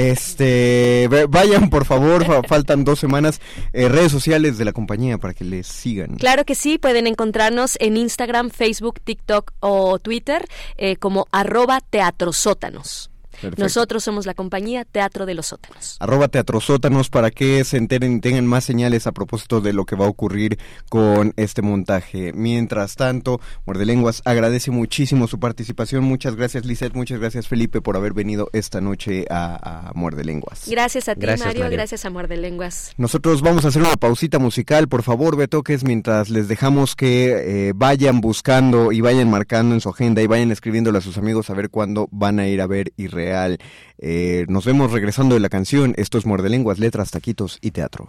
[SPEAKER 9] Vayan por favor, faltan 2 semanas. Redes sociales de la compañía para que les sigan.
[SPEAKER 8] Claro que sí, pueden encontrarnos en Instagram, Facebook, TikTok o Twitter como @teatrosótanos. Perfecto. Nosotros somos la compañía Teatro de los Sótanos.
[SPEAKER 9] @teatrosótanos para que se enteren y tengan más señales a propósito de lo que va a ocurrir con este montaje. Mientras tanto, Muerde Lenguas agradece muchísimo su participación. Muchas gracias, Lisette, muchas gracias, Felipe, por haber venido esta noche a Muerde Lenguas.
[SPEAKER 8] Gracias a ti, Mario, gracias a Muerde Lenguas.
[SPEAKER 9] Nosotros vamos a hacer una pausita musical, por favor, Betoques, mientras les dejamos que vayan buscando y vayan marcando en su agenda y vayan escribiéndole a sus amigos a ver cuándo van a ir a ver Irreal. Nos vemos regresando de la canción. Esto es Muerde Lenguas, letras, taquitos y teatro.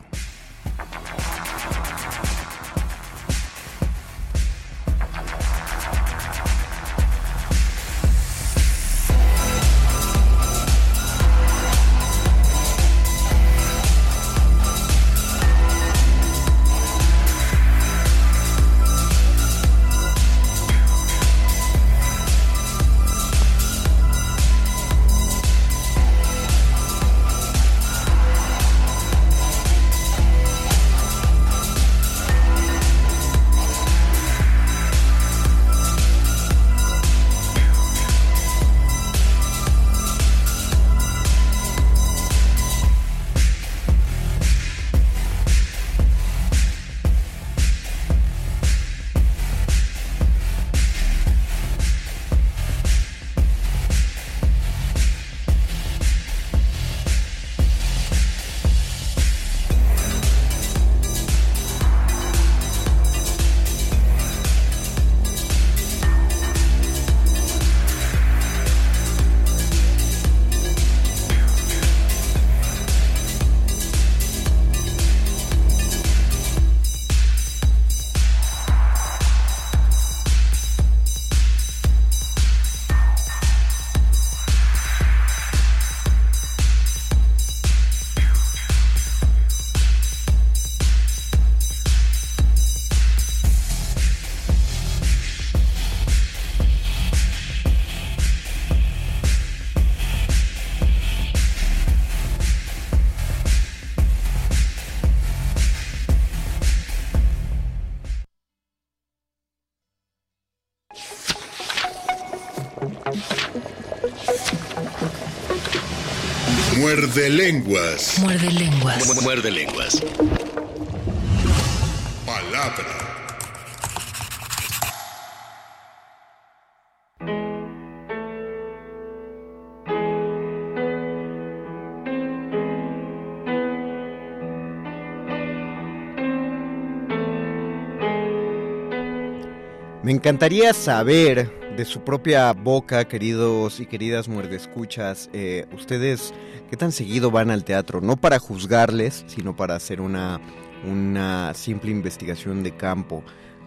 [SPEAKER 7] Muerde lenguas.
[SPEAKER 6] Muerde lenguas.
[SPEAKER 2] Muerde lenguas.
[SPEAKER 7] Palabra.
[SPEAKER 9] Me encantaría saber de su propia boca, queridos y queridas muerdescuchas, ustedes qué tan seguido van al teatro, no para juzgarles, sino para hacer una simple investigación de campo.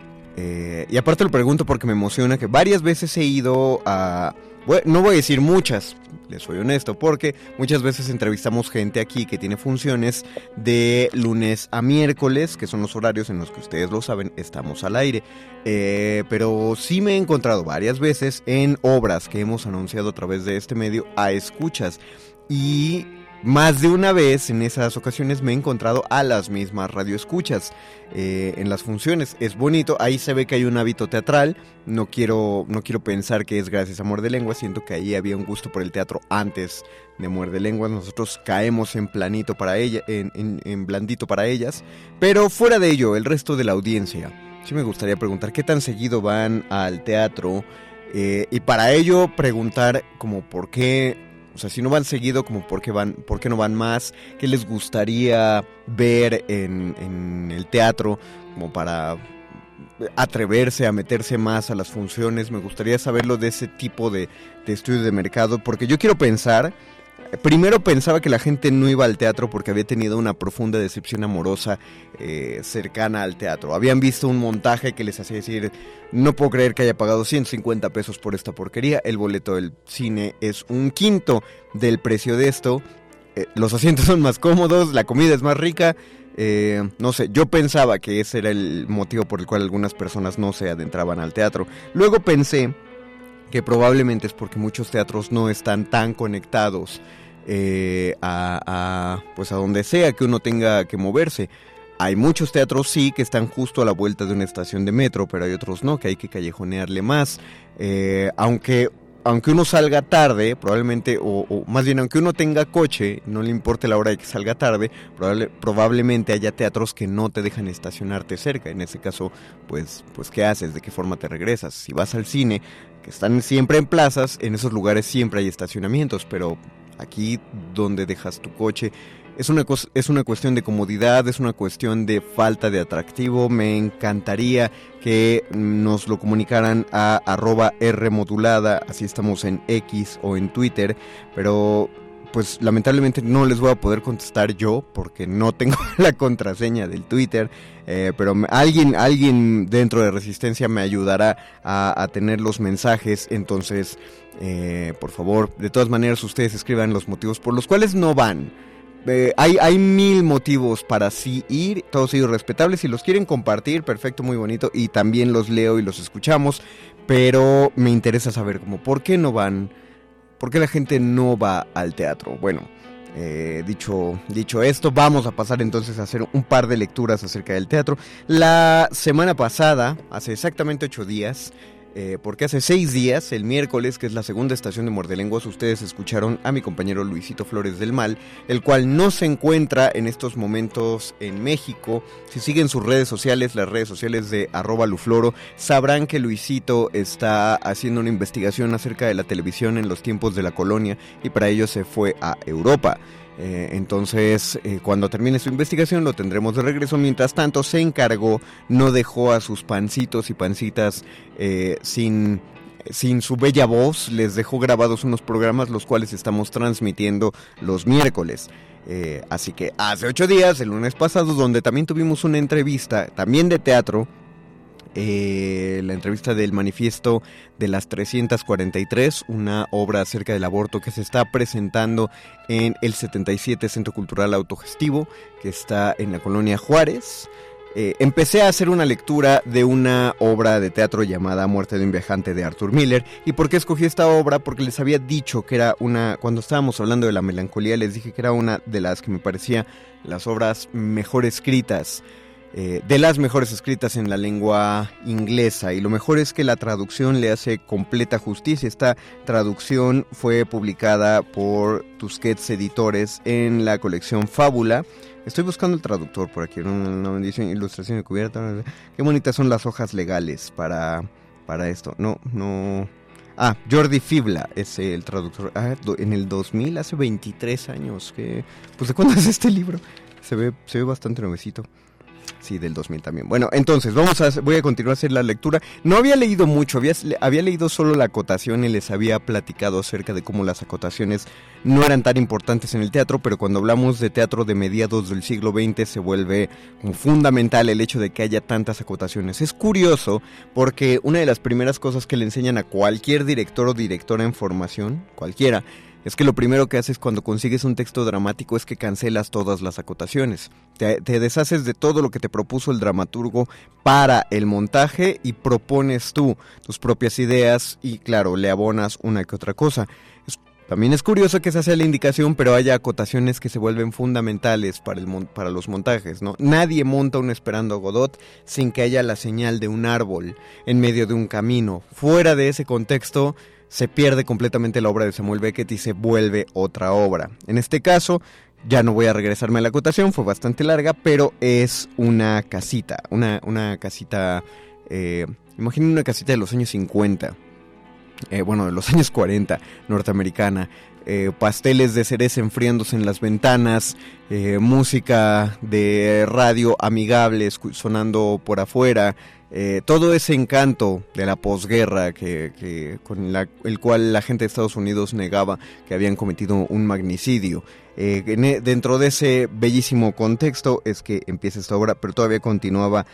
[SPEAKER 9] Y aparte lo pregunto porque me emociona que varias veces he ido a... Bueno, no voy a decir muchas, les soy honesto, porque muchas veces entrevistamos gente aquí que tiene funciones de lunes a miércoles, que son los horarios en los que ustedes lo saben, estamos al aire. Pero sí me he encontrado varias veces en obras que hemos anunciado a través de este medio a escuchas. Y más de una vez en esas ocasiones me he encontrado a las mismas radioescuchas en las funciones. Es bonito, ahí se ve que hay un hábito teatral. No quiero pensar que es gracias a Muerde Lenguas. Siento que ahí había un gusto por el teatro antes de Muerde Lenguas. Nosotros caemos en planito para ella, en blandito para ellas. Pero fuera de ello, el resto de la audiencia, sí me gustaría preguntar qué tan seguido van al teatro. Y para ello preguntar como por qué... O sea, si no van seguido, como por qué no van más, qué les gustaría ver en el teatro, como para atreverse a meterse más a las funciones. Me gustaría saberlo de ese tipo de estudio de mercado, porque yo quiero pensar... Primero pensaba que la gente no iba al teatro porque había tenido una profunda decepción amorosa cercana al teatro. Habían visto un montaje que les hacía decir, no puedo creer que haya pagado 150 pesos por esta porquería, el boleto del cine es un quinto del precio de esto, los asientos son más cómodos, la comida es más rica, no sé, yo pensaba que ese era el motivo por el cual algunas personas no se adentraban al teatro. Luego pensé que probablemente es porque muchos teatros no están tan conectados pues a donde sea que uno tenga que moverse. Hay muchos teatros sí que están justo a la vuelta de una estación de metro, pero hay otros no, que hay que callejonearle más. Aunque uno salga tarde, probablemente, o más bien aunque uno tenga coche, no le importe la hora de que salga tarde, probablemente haya teatros que no te dejan estacionarte cerca. En ese caso, pues ¿qué haces? ¿De qué forma te regresas? Si vas al cine, que están siempre en plazas, en esos lugares siempre hay estacionamientos, pero aquí donde dejas tu coche es una cuestión de comodidad, es una cuestión de falta de atractivo. Me encantaría que nos lo comunicaran a @Rmodulada, así estamos en X o en Twitter, pero pues lamentablemente no les voy a poder contestar yo porque no tengo la contraseña del Twitter, pero alguien dentro de Resistencia me ayudará a tener los mensajes. Entonces, por favor, de todas maneras ustedes escriban los motivos por los cuales no van. Hay 1000 motivos para sí ir, todos ellos respetables. Si los quieren compartir, perfecto, muy bonito, y también los leo y los escuchamos, pero me interesa saber como por qué no van, por qué la gente no va al teatro. Bueno, dicho esto, vamos a pasar entonces a hacer un par de lecturas acerca del teatro. La semana pasada, hace exactamente 8 días, porque hace 6 días, el miércoles, que es la segunda estación de Muerde Lenguas, ustedes escucharon a mi compañero Luisito Flores del Mal, el cual no se encuentra en estos momentos en México. Si siguen sus redes sociales, las redes sociales de @Lufloro, sabrán que Luisito está haciendo una investigación acerca de la televisión en los tiempos de la colonia, y para ello se fue a Europa. Entonces, cuando termine su investigación lo tendremos de regreso. Mientras tanto, se encargó, no dejó a sus pancitos y pancitas sin su bella voz, les dejó grabados unos programas los cuales estamos transmitiendo los miércoles. Así que hace 8 días, el lunes pasado, donde también tuvimos una entrevista, también de teatro, la entrevista del Manifiesto de las 343, una obra acerca del aborto que se está presentando en el 77 Centro Cultural Autogestivo, que está en la colonia Juárez. Empecé a hacer una lectura de una obra de teatro llamada Muerte de un viajante de Arthur Miller. ¿Y por qué escogí esta obra? Porque les había dicho que era cuando estábamos hablando de la melancolía, les dije que era una de las que me parecía las obras mejor escritas de las mejores escritas en la lengua inglesa, y lo mejor es que la traducción le hace completa justicia. Esta traducción fue publicada por Tusquets Editores en la colección Fábula. Estoy buscando el traductor por aquí, una bendición, ilustración de cubierta. Qué bonitas son las hojas legales para esto. Jordi Fibla es el traductor. En el 2000, hace 23 años. Pues ¿de cuándo es este libro? Se ve bastante nuevecito. Sí, del 2000 también. Bueno, entonces voy a continuar a hacer la lectura. No había leído mucho, había leído solo la acotación y les había platicado acerca de cómo las acotaciones no eran tan importantes en el teatro, pero cuando hablamos de teatro de mediados del siglo XX se vuelve como fundamental el hecho de que haya tantas acotaciones. Es curioso porque una de las primeras cosas que le enseñan a cualquier director o directora en formación, cualquiera, es que lo primero que haces cuando consigues un texto dramático es que cancelas todas las acotaciones. Te deshaces de todo lo que te propuso el dramaturgo para el montaje y propones tú tus propias ideas y, claro, le abonas una que otra cosa. También es curioso que esa sea la indicación, pero haya acotaciones que se vuelven fundamentales para los montajes, ¿no? Nadie monta un Esperando a Godot sin que haya la señal de un árbol en medio de un camino. Fuera de ese contexto se pierde completamente la obra de Samuel Beckett y se vuelve otra obra. En este caso, ya no voy a regresarme a la acotación, fue bastante larga, pero es una casita, una casita, imaginen una casita de los años 50, de los años 40, norteamericana. Pasteles de cereza enfriándose en las ventanas, música de radio amigable sonando por afuera, todo ese encanto de la posguerra con el cual la gente de Estados Unidos negaba que habían cometido un magnicidio. Dentro de ese bellísimo contexto es que empieza esta obra, pero todavía continuaba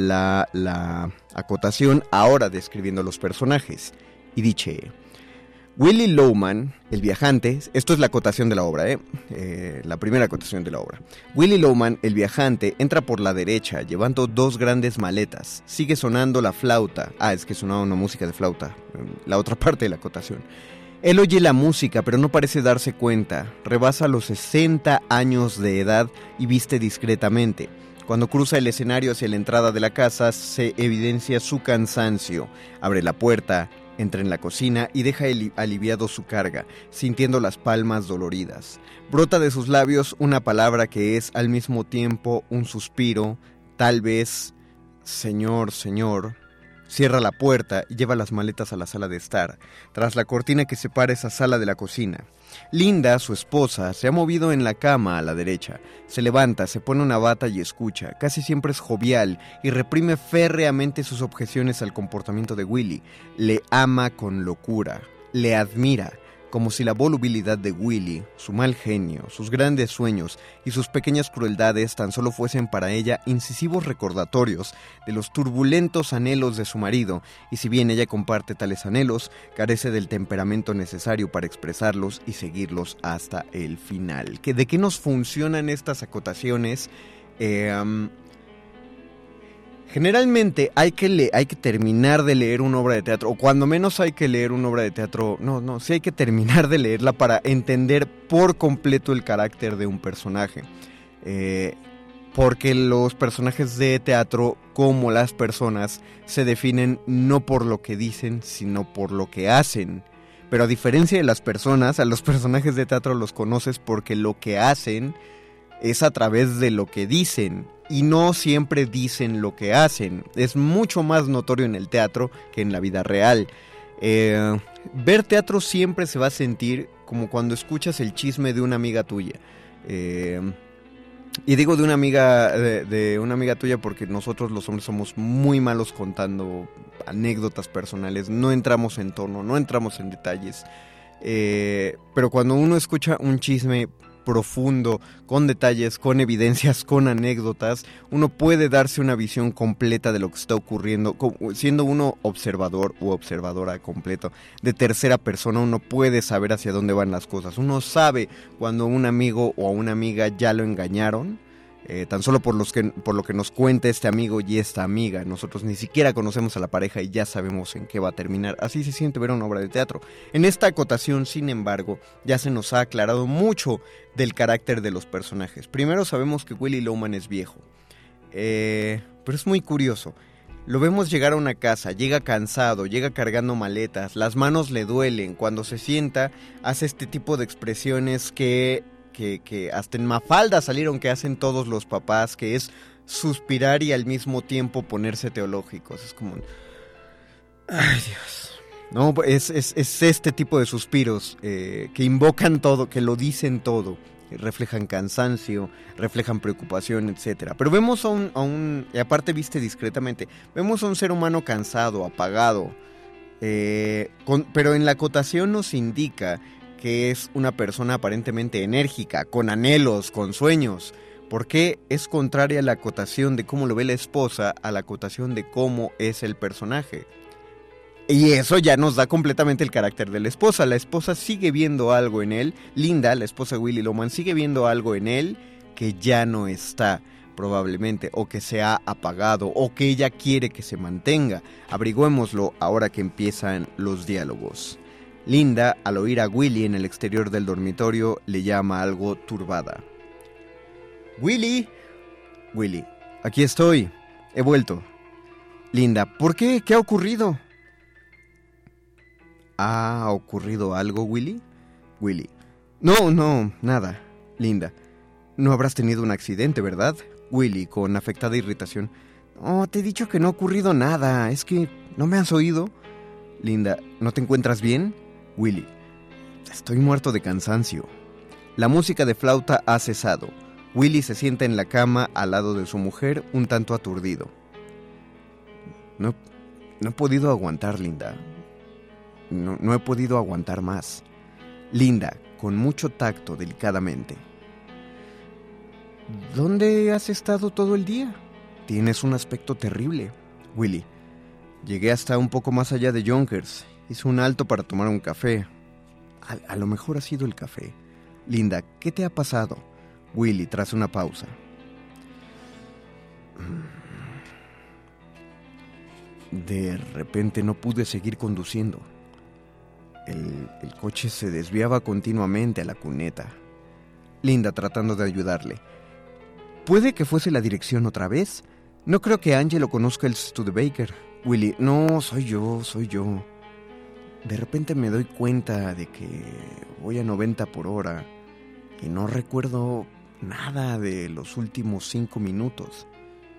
[SPEAKER 9] la acotación, ahora describiendo los personajes. Y dice: Willy Loman, el viajante, esto es la acotación de la obra, la primera acotación de la obra. Willy Loman, el viajante, entra por la derecha llevando 2 grandes maletas. Sigue sonando la flauta. Es que sonaba una música de flauta, la otra parte de la acotación. Él oye la música, pero no parece darse cuenta. Rebasa los 60 años de edad y viste discretamente. Cuando cruza el escenario hacia la entrada de la casa, se evidencia su cansancio. Abre la puerta, entra en la cocina y deja aliviado su carga, sintiendo las palmas doloridas. Brota de sus labios una palabra que es al mismo tiempo un suspiro, tal vez, Señor, Señor. Cierra la puerta y lleva las maletas a la sala de estar, tras la cortina que separa esa sala de la cocina. Linda, su esposa, se ha movido en la cama a la derecha. Se levanta, se pone una bata y escucha. Casi siempre es jovial y reprime férreamente sus objeciones al comportamiento de Willy. Le ama con locura, le admira, como si la volubilidad de Willy, su mal genio, sus grandes sueños y sus pequeñas crueldades tan solo fuesen para ella incisivos recordatorios de los turbulentos anhelos de su marido, y si bien ella comparte tales anhelos, carece del temperamento necesario para expresarlos y seguirlos hasta el final. ¿De qué nos funcionan estas acotaciones? Generalmente hay que terminar de leer una obra de teatro, o cuando menos hay que leer una obra de teatro, sí hay que terminar de leerla para entender por completo el carácter de un personaje. Porque los personajes de teatro, como las personas, se definen no por lo que dicen, sino por lo que hacen. Pero a diferencia de las personas, a los personajes de teatro los conoces porque lo que hacen es a través de lo que dicen. Y no siempre dicen lo que hacen. Es mucho más notorio en el teatro que en la vida real. Ver teatro siempre se va a sentir como cuando escuchas el chisme de una amiga tuya. Y digo de una amiga tuya porque nosotros los hombres somos muy malos contando anécdotas personales. No entramos en tono, no entramos en detalles. Pero cuando uno escucha un chisme profundo, con detalles, con evidencias, con anécdotas, uno puede darse una visión completa de lo que está ocurriendo. Siendo uno observador u observadora completo, de tercera persona, uno puede saber hacia dónde van las cosas. Uno sabe cuando a un amigo o a una amiga ya lo engañaron, tan solo por lo que nos cuenta este amigo y esta amiga. Nosotros ni siquiera conocemos a la pareja y ya sabemos en qué va a terminar. Así se siente ver una obra de teatro. En esta acotación, sin embargo, ya se nos ha aclarado mucho del carácter de los personajes. Primero sabemos que Willy Loman es viejo. pero es muy curioso. Lo vemos llegar a una casa, llega cansado, llega cargando maletas, las manos le duelen, cuando se sienta hace este tipo de expresiones que hasta en Mafalda salieron, que hacen todos los papás, que es suspirar y al mismo tiempo ponerse teológicos. Es como... ¡Ay, Dios! No, es este tipo de suspiros que invocan todo, que lo dicen todo. Reflejan cansancio, reflejan preocupación, etcétera. Pero vemos a un y aparte viste discretamente, vemos a un ser humano cansado, apagado, pero en la acotación nos indica que es una persona aparentemente enérgica, con anhelos, con sueños. Porque es contraria a la acotación de cómo lo ve la esposa a la acotación de cómo es el personaje. Y eso ya nos da completamente el carácter de la esposa. La esposa sigue viendo algo en él. Linda, la esposa de Willy Loman, sigue viendo algo en él que ya no está, probablemente, o que se ha apagado, o que ella quiere que se mantenga. Averigüémoslo ahora que empiezan los diálogos. Linda, al oír a Willy en el exterior del dormitorio, le llama algo turbada. ¡Willy! Willy, aquí estoy. He vuelto. Linda, ¿por qué? ¿Qué ha ocurrido? ¿Ha ocurrido algo, Willy? Willy. No, nada. Linda. No habrás tenido un accidente, ¿verdad? Willy, con afectada irritación. Oh, te he dicho que no ha ocurrido nada. ¿Es que no me has oído? Linda. ¿No te encuentras bien? Willy. Estoy muerto de cansancio. La música de flauta ha cesado. Willy se sienta en la cama al lado de su mujer, un tanto aturdido. No he podido aguantar, Linda. No he podido aguantar más. Linda, con mucho tacto, delicadamente. ¿Dónde has estado todo el día? Tienes un aspecto terrible. Willy. Llegué hasta un poco más allá de Yonkers. Hice un alto para tomar un café. A lo mejor ha sido el café. Linda, ¿qué te ha pasado? Willy, tras una pausa. De repente no pude seguir conduciendo. El coche se desviaba continuamente a la cuneta. Linda, tratando de ayudarle. ¿Puede que fuese la dirección otra vez? No creo que Angelo conozca el Studebaker. Willy, no, soy yo. De repente me doy cuenta de que voy a 90 por hora y no recuerdo nada de los últimos 5 minutos.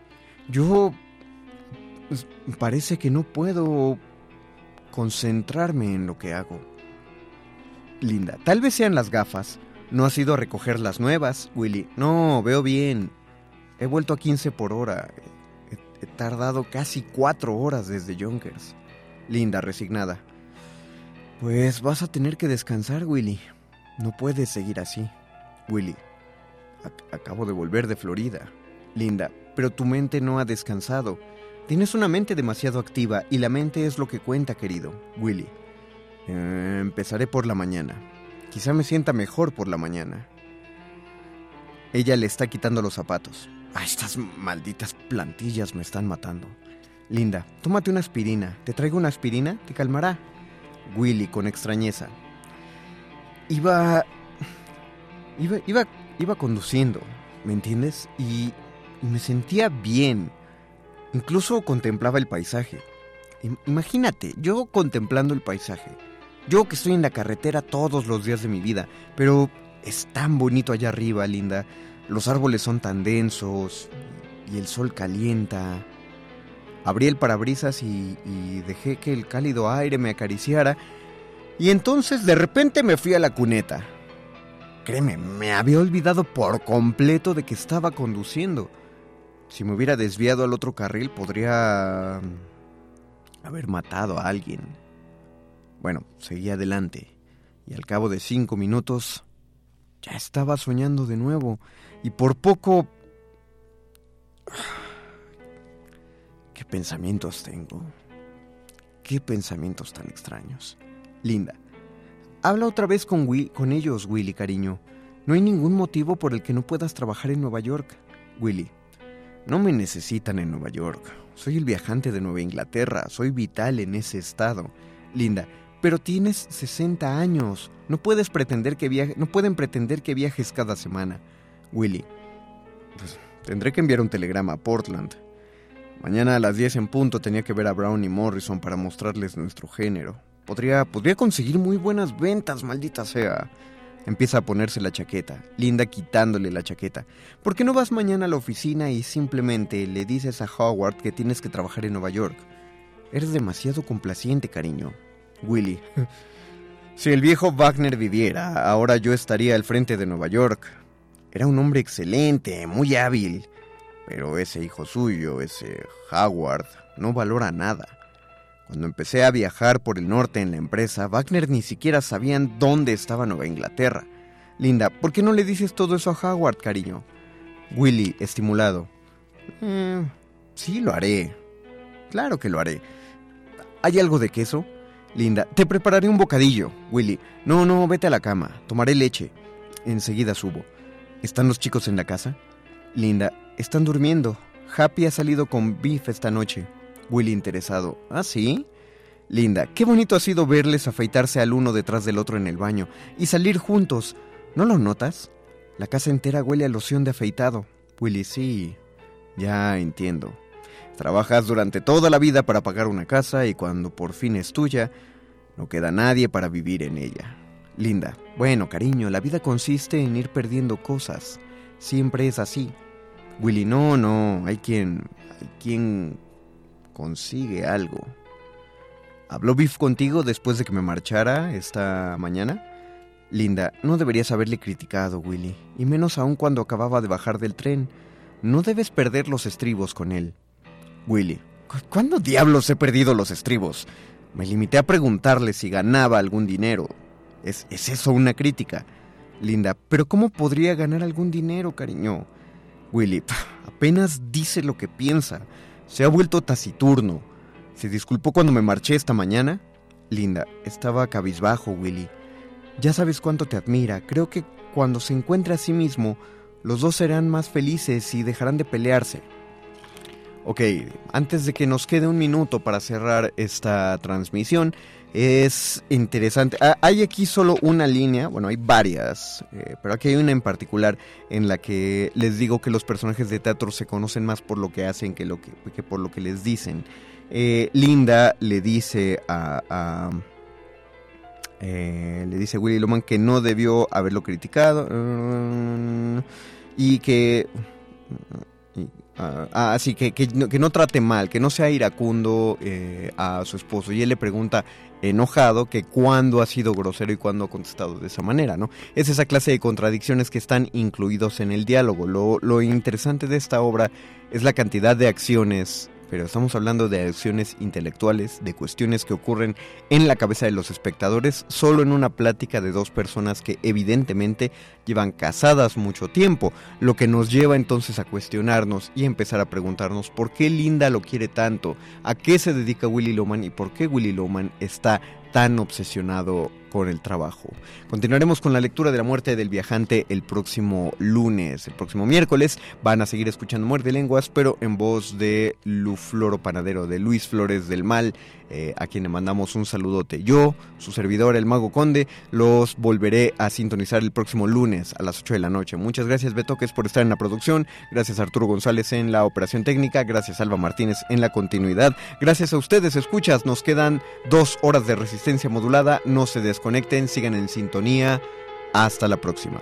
[SPEAKER 9] Parece que no puedo concentrarme en lo que hago. Linda, tal vez sean las gafas. ¿No has ido a recoger las nuevas, Willy? No, veo bien. He vuelto a 15 por hora. He tardado casi 4 horas desde Yonkers. Linda, resignada. Pues vas a tener que descansar, Willy. No puedes seguir así. Willy, acabo de volver de Florida. Linda, pero tu mente no ha descansado. Tienes una mente demasiado activa y la mente es lo que cuenta, querido. Willy, empezaré por la mañana. Quizá me sienta mejor por la mañana. Ella le está quitando los zapatos. Estas malditas plantillas me están matando. Linda, tómate una aspirina. ¿Te traigo una aspirina? ¿Te calmará? Willy, con extrañeza. Iba conduciendo, ¿me entiendes? Y me sentía bien. Incluso contemplaba el paisaje. Imagínate, yo contemplando el paisaje. Yo que estoy en la carretera todos los días de mi vida. Pero es tan bonito allá arriba, Linda. Los árboles son tan densos y el sol calienta. Abrí el parabrisas y dejé que el cálido aire me acariciara. Y entonces de repente me fui a la cuneta. Créeme, me había olvidado por completo de que estaba conduciendo. Si me hubiera desviado al otro carril, podría haber matado a alguien. Bueno, seguí adelante. Y al cabo de 5 minutos, ya estaba soñando de nuevo. Y por poco... ¿Qué pensamientos tengo? ¿Qué pensamientos tan extraños? Linda, habla otra vez con ellos, Willy, cariño. No hay ningún motivo por el que no puedas trabajar en Nueva York. Willy, no me necesitan en Nueva York. Soy el viajante de Nueva Inglaterra. Soy vital en ese estado. Linda, pero tienes 60 años. No pueden pretender que viajes cada semana. Willy, pues Tendré que enviar un telegrama a Portland. Mañana a las 10 en punto tenía que ver a Brown y Morrison para mostrarles nuestro género. Podría conseguir muy buenas ventas, maldita sea. Empieza a ponerse la chaqueta, Linda quitándole la chaqueta. ¿Por qué no vas mañana a la oficina y simplemente le dices a Howard que tienes que trabajar en Nueva York? Eres demasiado complaciente, cariño. Willy. Si el viejo Wagner viviera, ahora yo estaría al frente de Nueva York. Era un hombre excelente, muy hábil. Pero ese hijo suyo, ese Howard, no valora nada. Cuando empecé a viajar por el norte en la empresa, Wagner ni siquiera sabían dónde estaba Nueva Inglaterra. Linda, ¿por qué no le dices todo eso a Howard, cariño? Willy, estimulado. Sí, lo haré. Claro que lo haré. ¿Hay algo de queso? Linda, te prepararé un bocadillo. Willy, no, vete a la cama. Tomaré leche. Enseguida subo. ¿Están los chicos en la casa? Linda, están durmiendo. Happy ha salido con Biff esta noche. Willy interesado. ¿Ah, sí? Linda, qué bonito ha sido verles afeitarse al uno detrás del otro en el baño y salir juntos. ¿No lo notas? La casa entera huele a loción de afeitado. Willy, sí. Ya entiendo. Trabajas durante toda la vida para pagar una casa y cuando por fin es tuya, no queda nadie para vivir en ella. Linda, bueno, cariño, la vida consiste en ir perdiendo cosas. Siempre es así. Willy, no, hay quien consigue algo. ¿Habló Biff contigo después de que me marchara esta mañana? Linda, no deberías haberle criticado, Willy, y menos aún cuando acababa de bajar del tren. No debes perder los estribos con él. Willy, ¿cuándo diablos he perdido los estribos? Me limité a preguntarle si ganaba algún dinero. ¿Es eso una crítica? Linda, ¿pero cómo podría ganar algún dinero, cariño? Willy, apenas dice lo que piensa. Se ha vuelto taciturno. ¿Se disculpó cuando me marché esta mañana? Linda, estaba cabizbajo, Willy. Ya sabes cuánto te admira. Creo que cuando se encuentre a sí mismo, los dos serán más felices y dejarán de pelearse. Ok, antes de que nos quede un minuto para cerrar esta transmisión, es interesante. Hay aquí solo una línea, bueno, hay varias, pero aquí hay una en particular en la que les digo que los personajes de teatro se conocen más por lo que hacen que por lo que les dicen. Linda le dice le dice a Willy Loman que no debió haberlo criticado y que así que no trate mal, que no sea iracundo a su esposo. Y él le pregunta enojado que cuándo ha sido grosero y cuándo ha contestado de esa manera, ¿no? Es esa clase de contradicciones que están incluidos en el diálogo. Lo interesante de esta obra es la cantidad de acciones, pero estamos hablando de acciones intelectuales, de cuestiones que ocurren en la cabeza de los espectadores, solo en una plática de dos personas que evidentemente llevan casadas mucho tiempo, lo que nos lleva entonces a cuestionarnos y empezar a preguntarnos por qué Linda lo quiere tanto, a qué se dedica Willy Loman y por qué Willy Loman está tan obsesionado con el trabajo. Continuaremos con la lectura de La muerte del viajante el próximo lunes. El próximo miércoles van a seguir escuchando Muerde Lenguas, pero en voz de Lufloro Panadero, de Luis Flores del Mal, a quien le mandamos un saludote. Yo, su servidor, el Mago Conde, los volveré a sintonizar el próximo lunes a las 8 de la noche. Muchas gracias, Betoques, por estar en la producción. Gracias, Arturo González, en la operación técnica. Gracias, Alba Martínez, en la continuidad. Gracias a ustedes, escuchas. Nos quedan 2 horas de resistencia modulada. No se desconecten, sigan en sintonía. Hasta la próxima.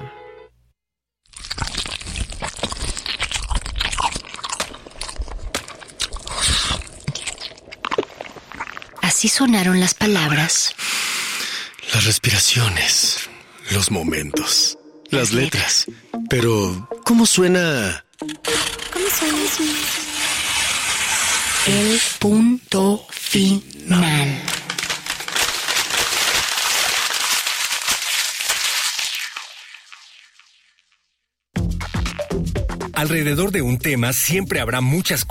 [SPEAKER 6] Así sonaron las palabras.
[SPEAKER 11] Las respiraciones, los momentos, las letras. Pero, ¿cómo suena?
[SPEAKER 6] ¿Cómo suena eso? El punto final.
[SPEAKER 12] Alrededor de un tema siempre habrá muchas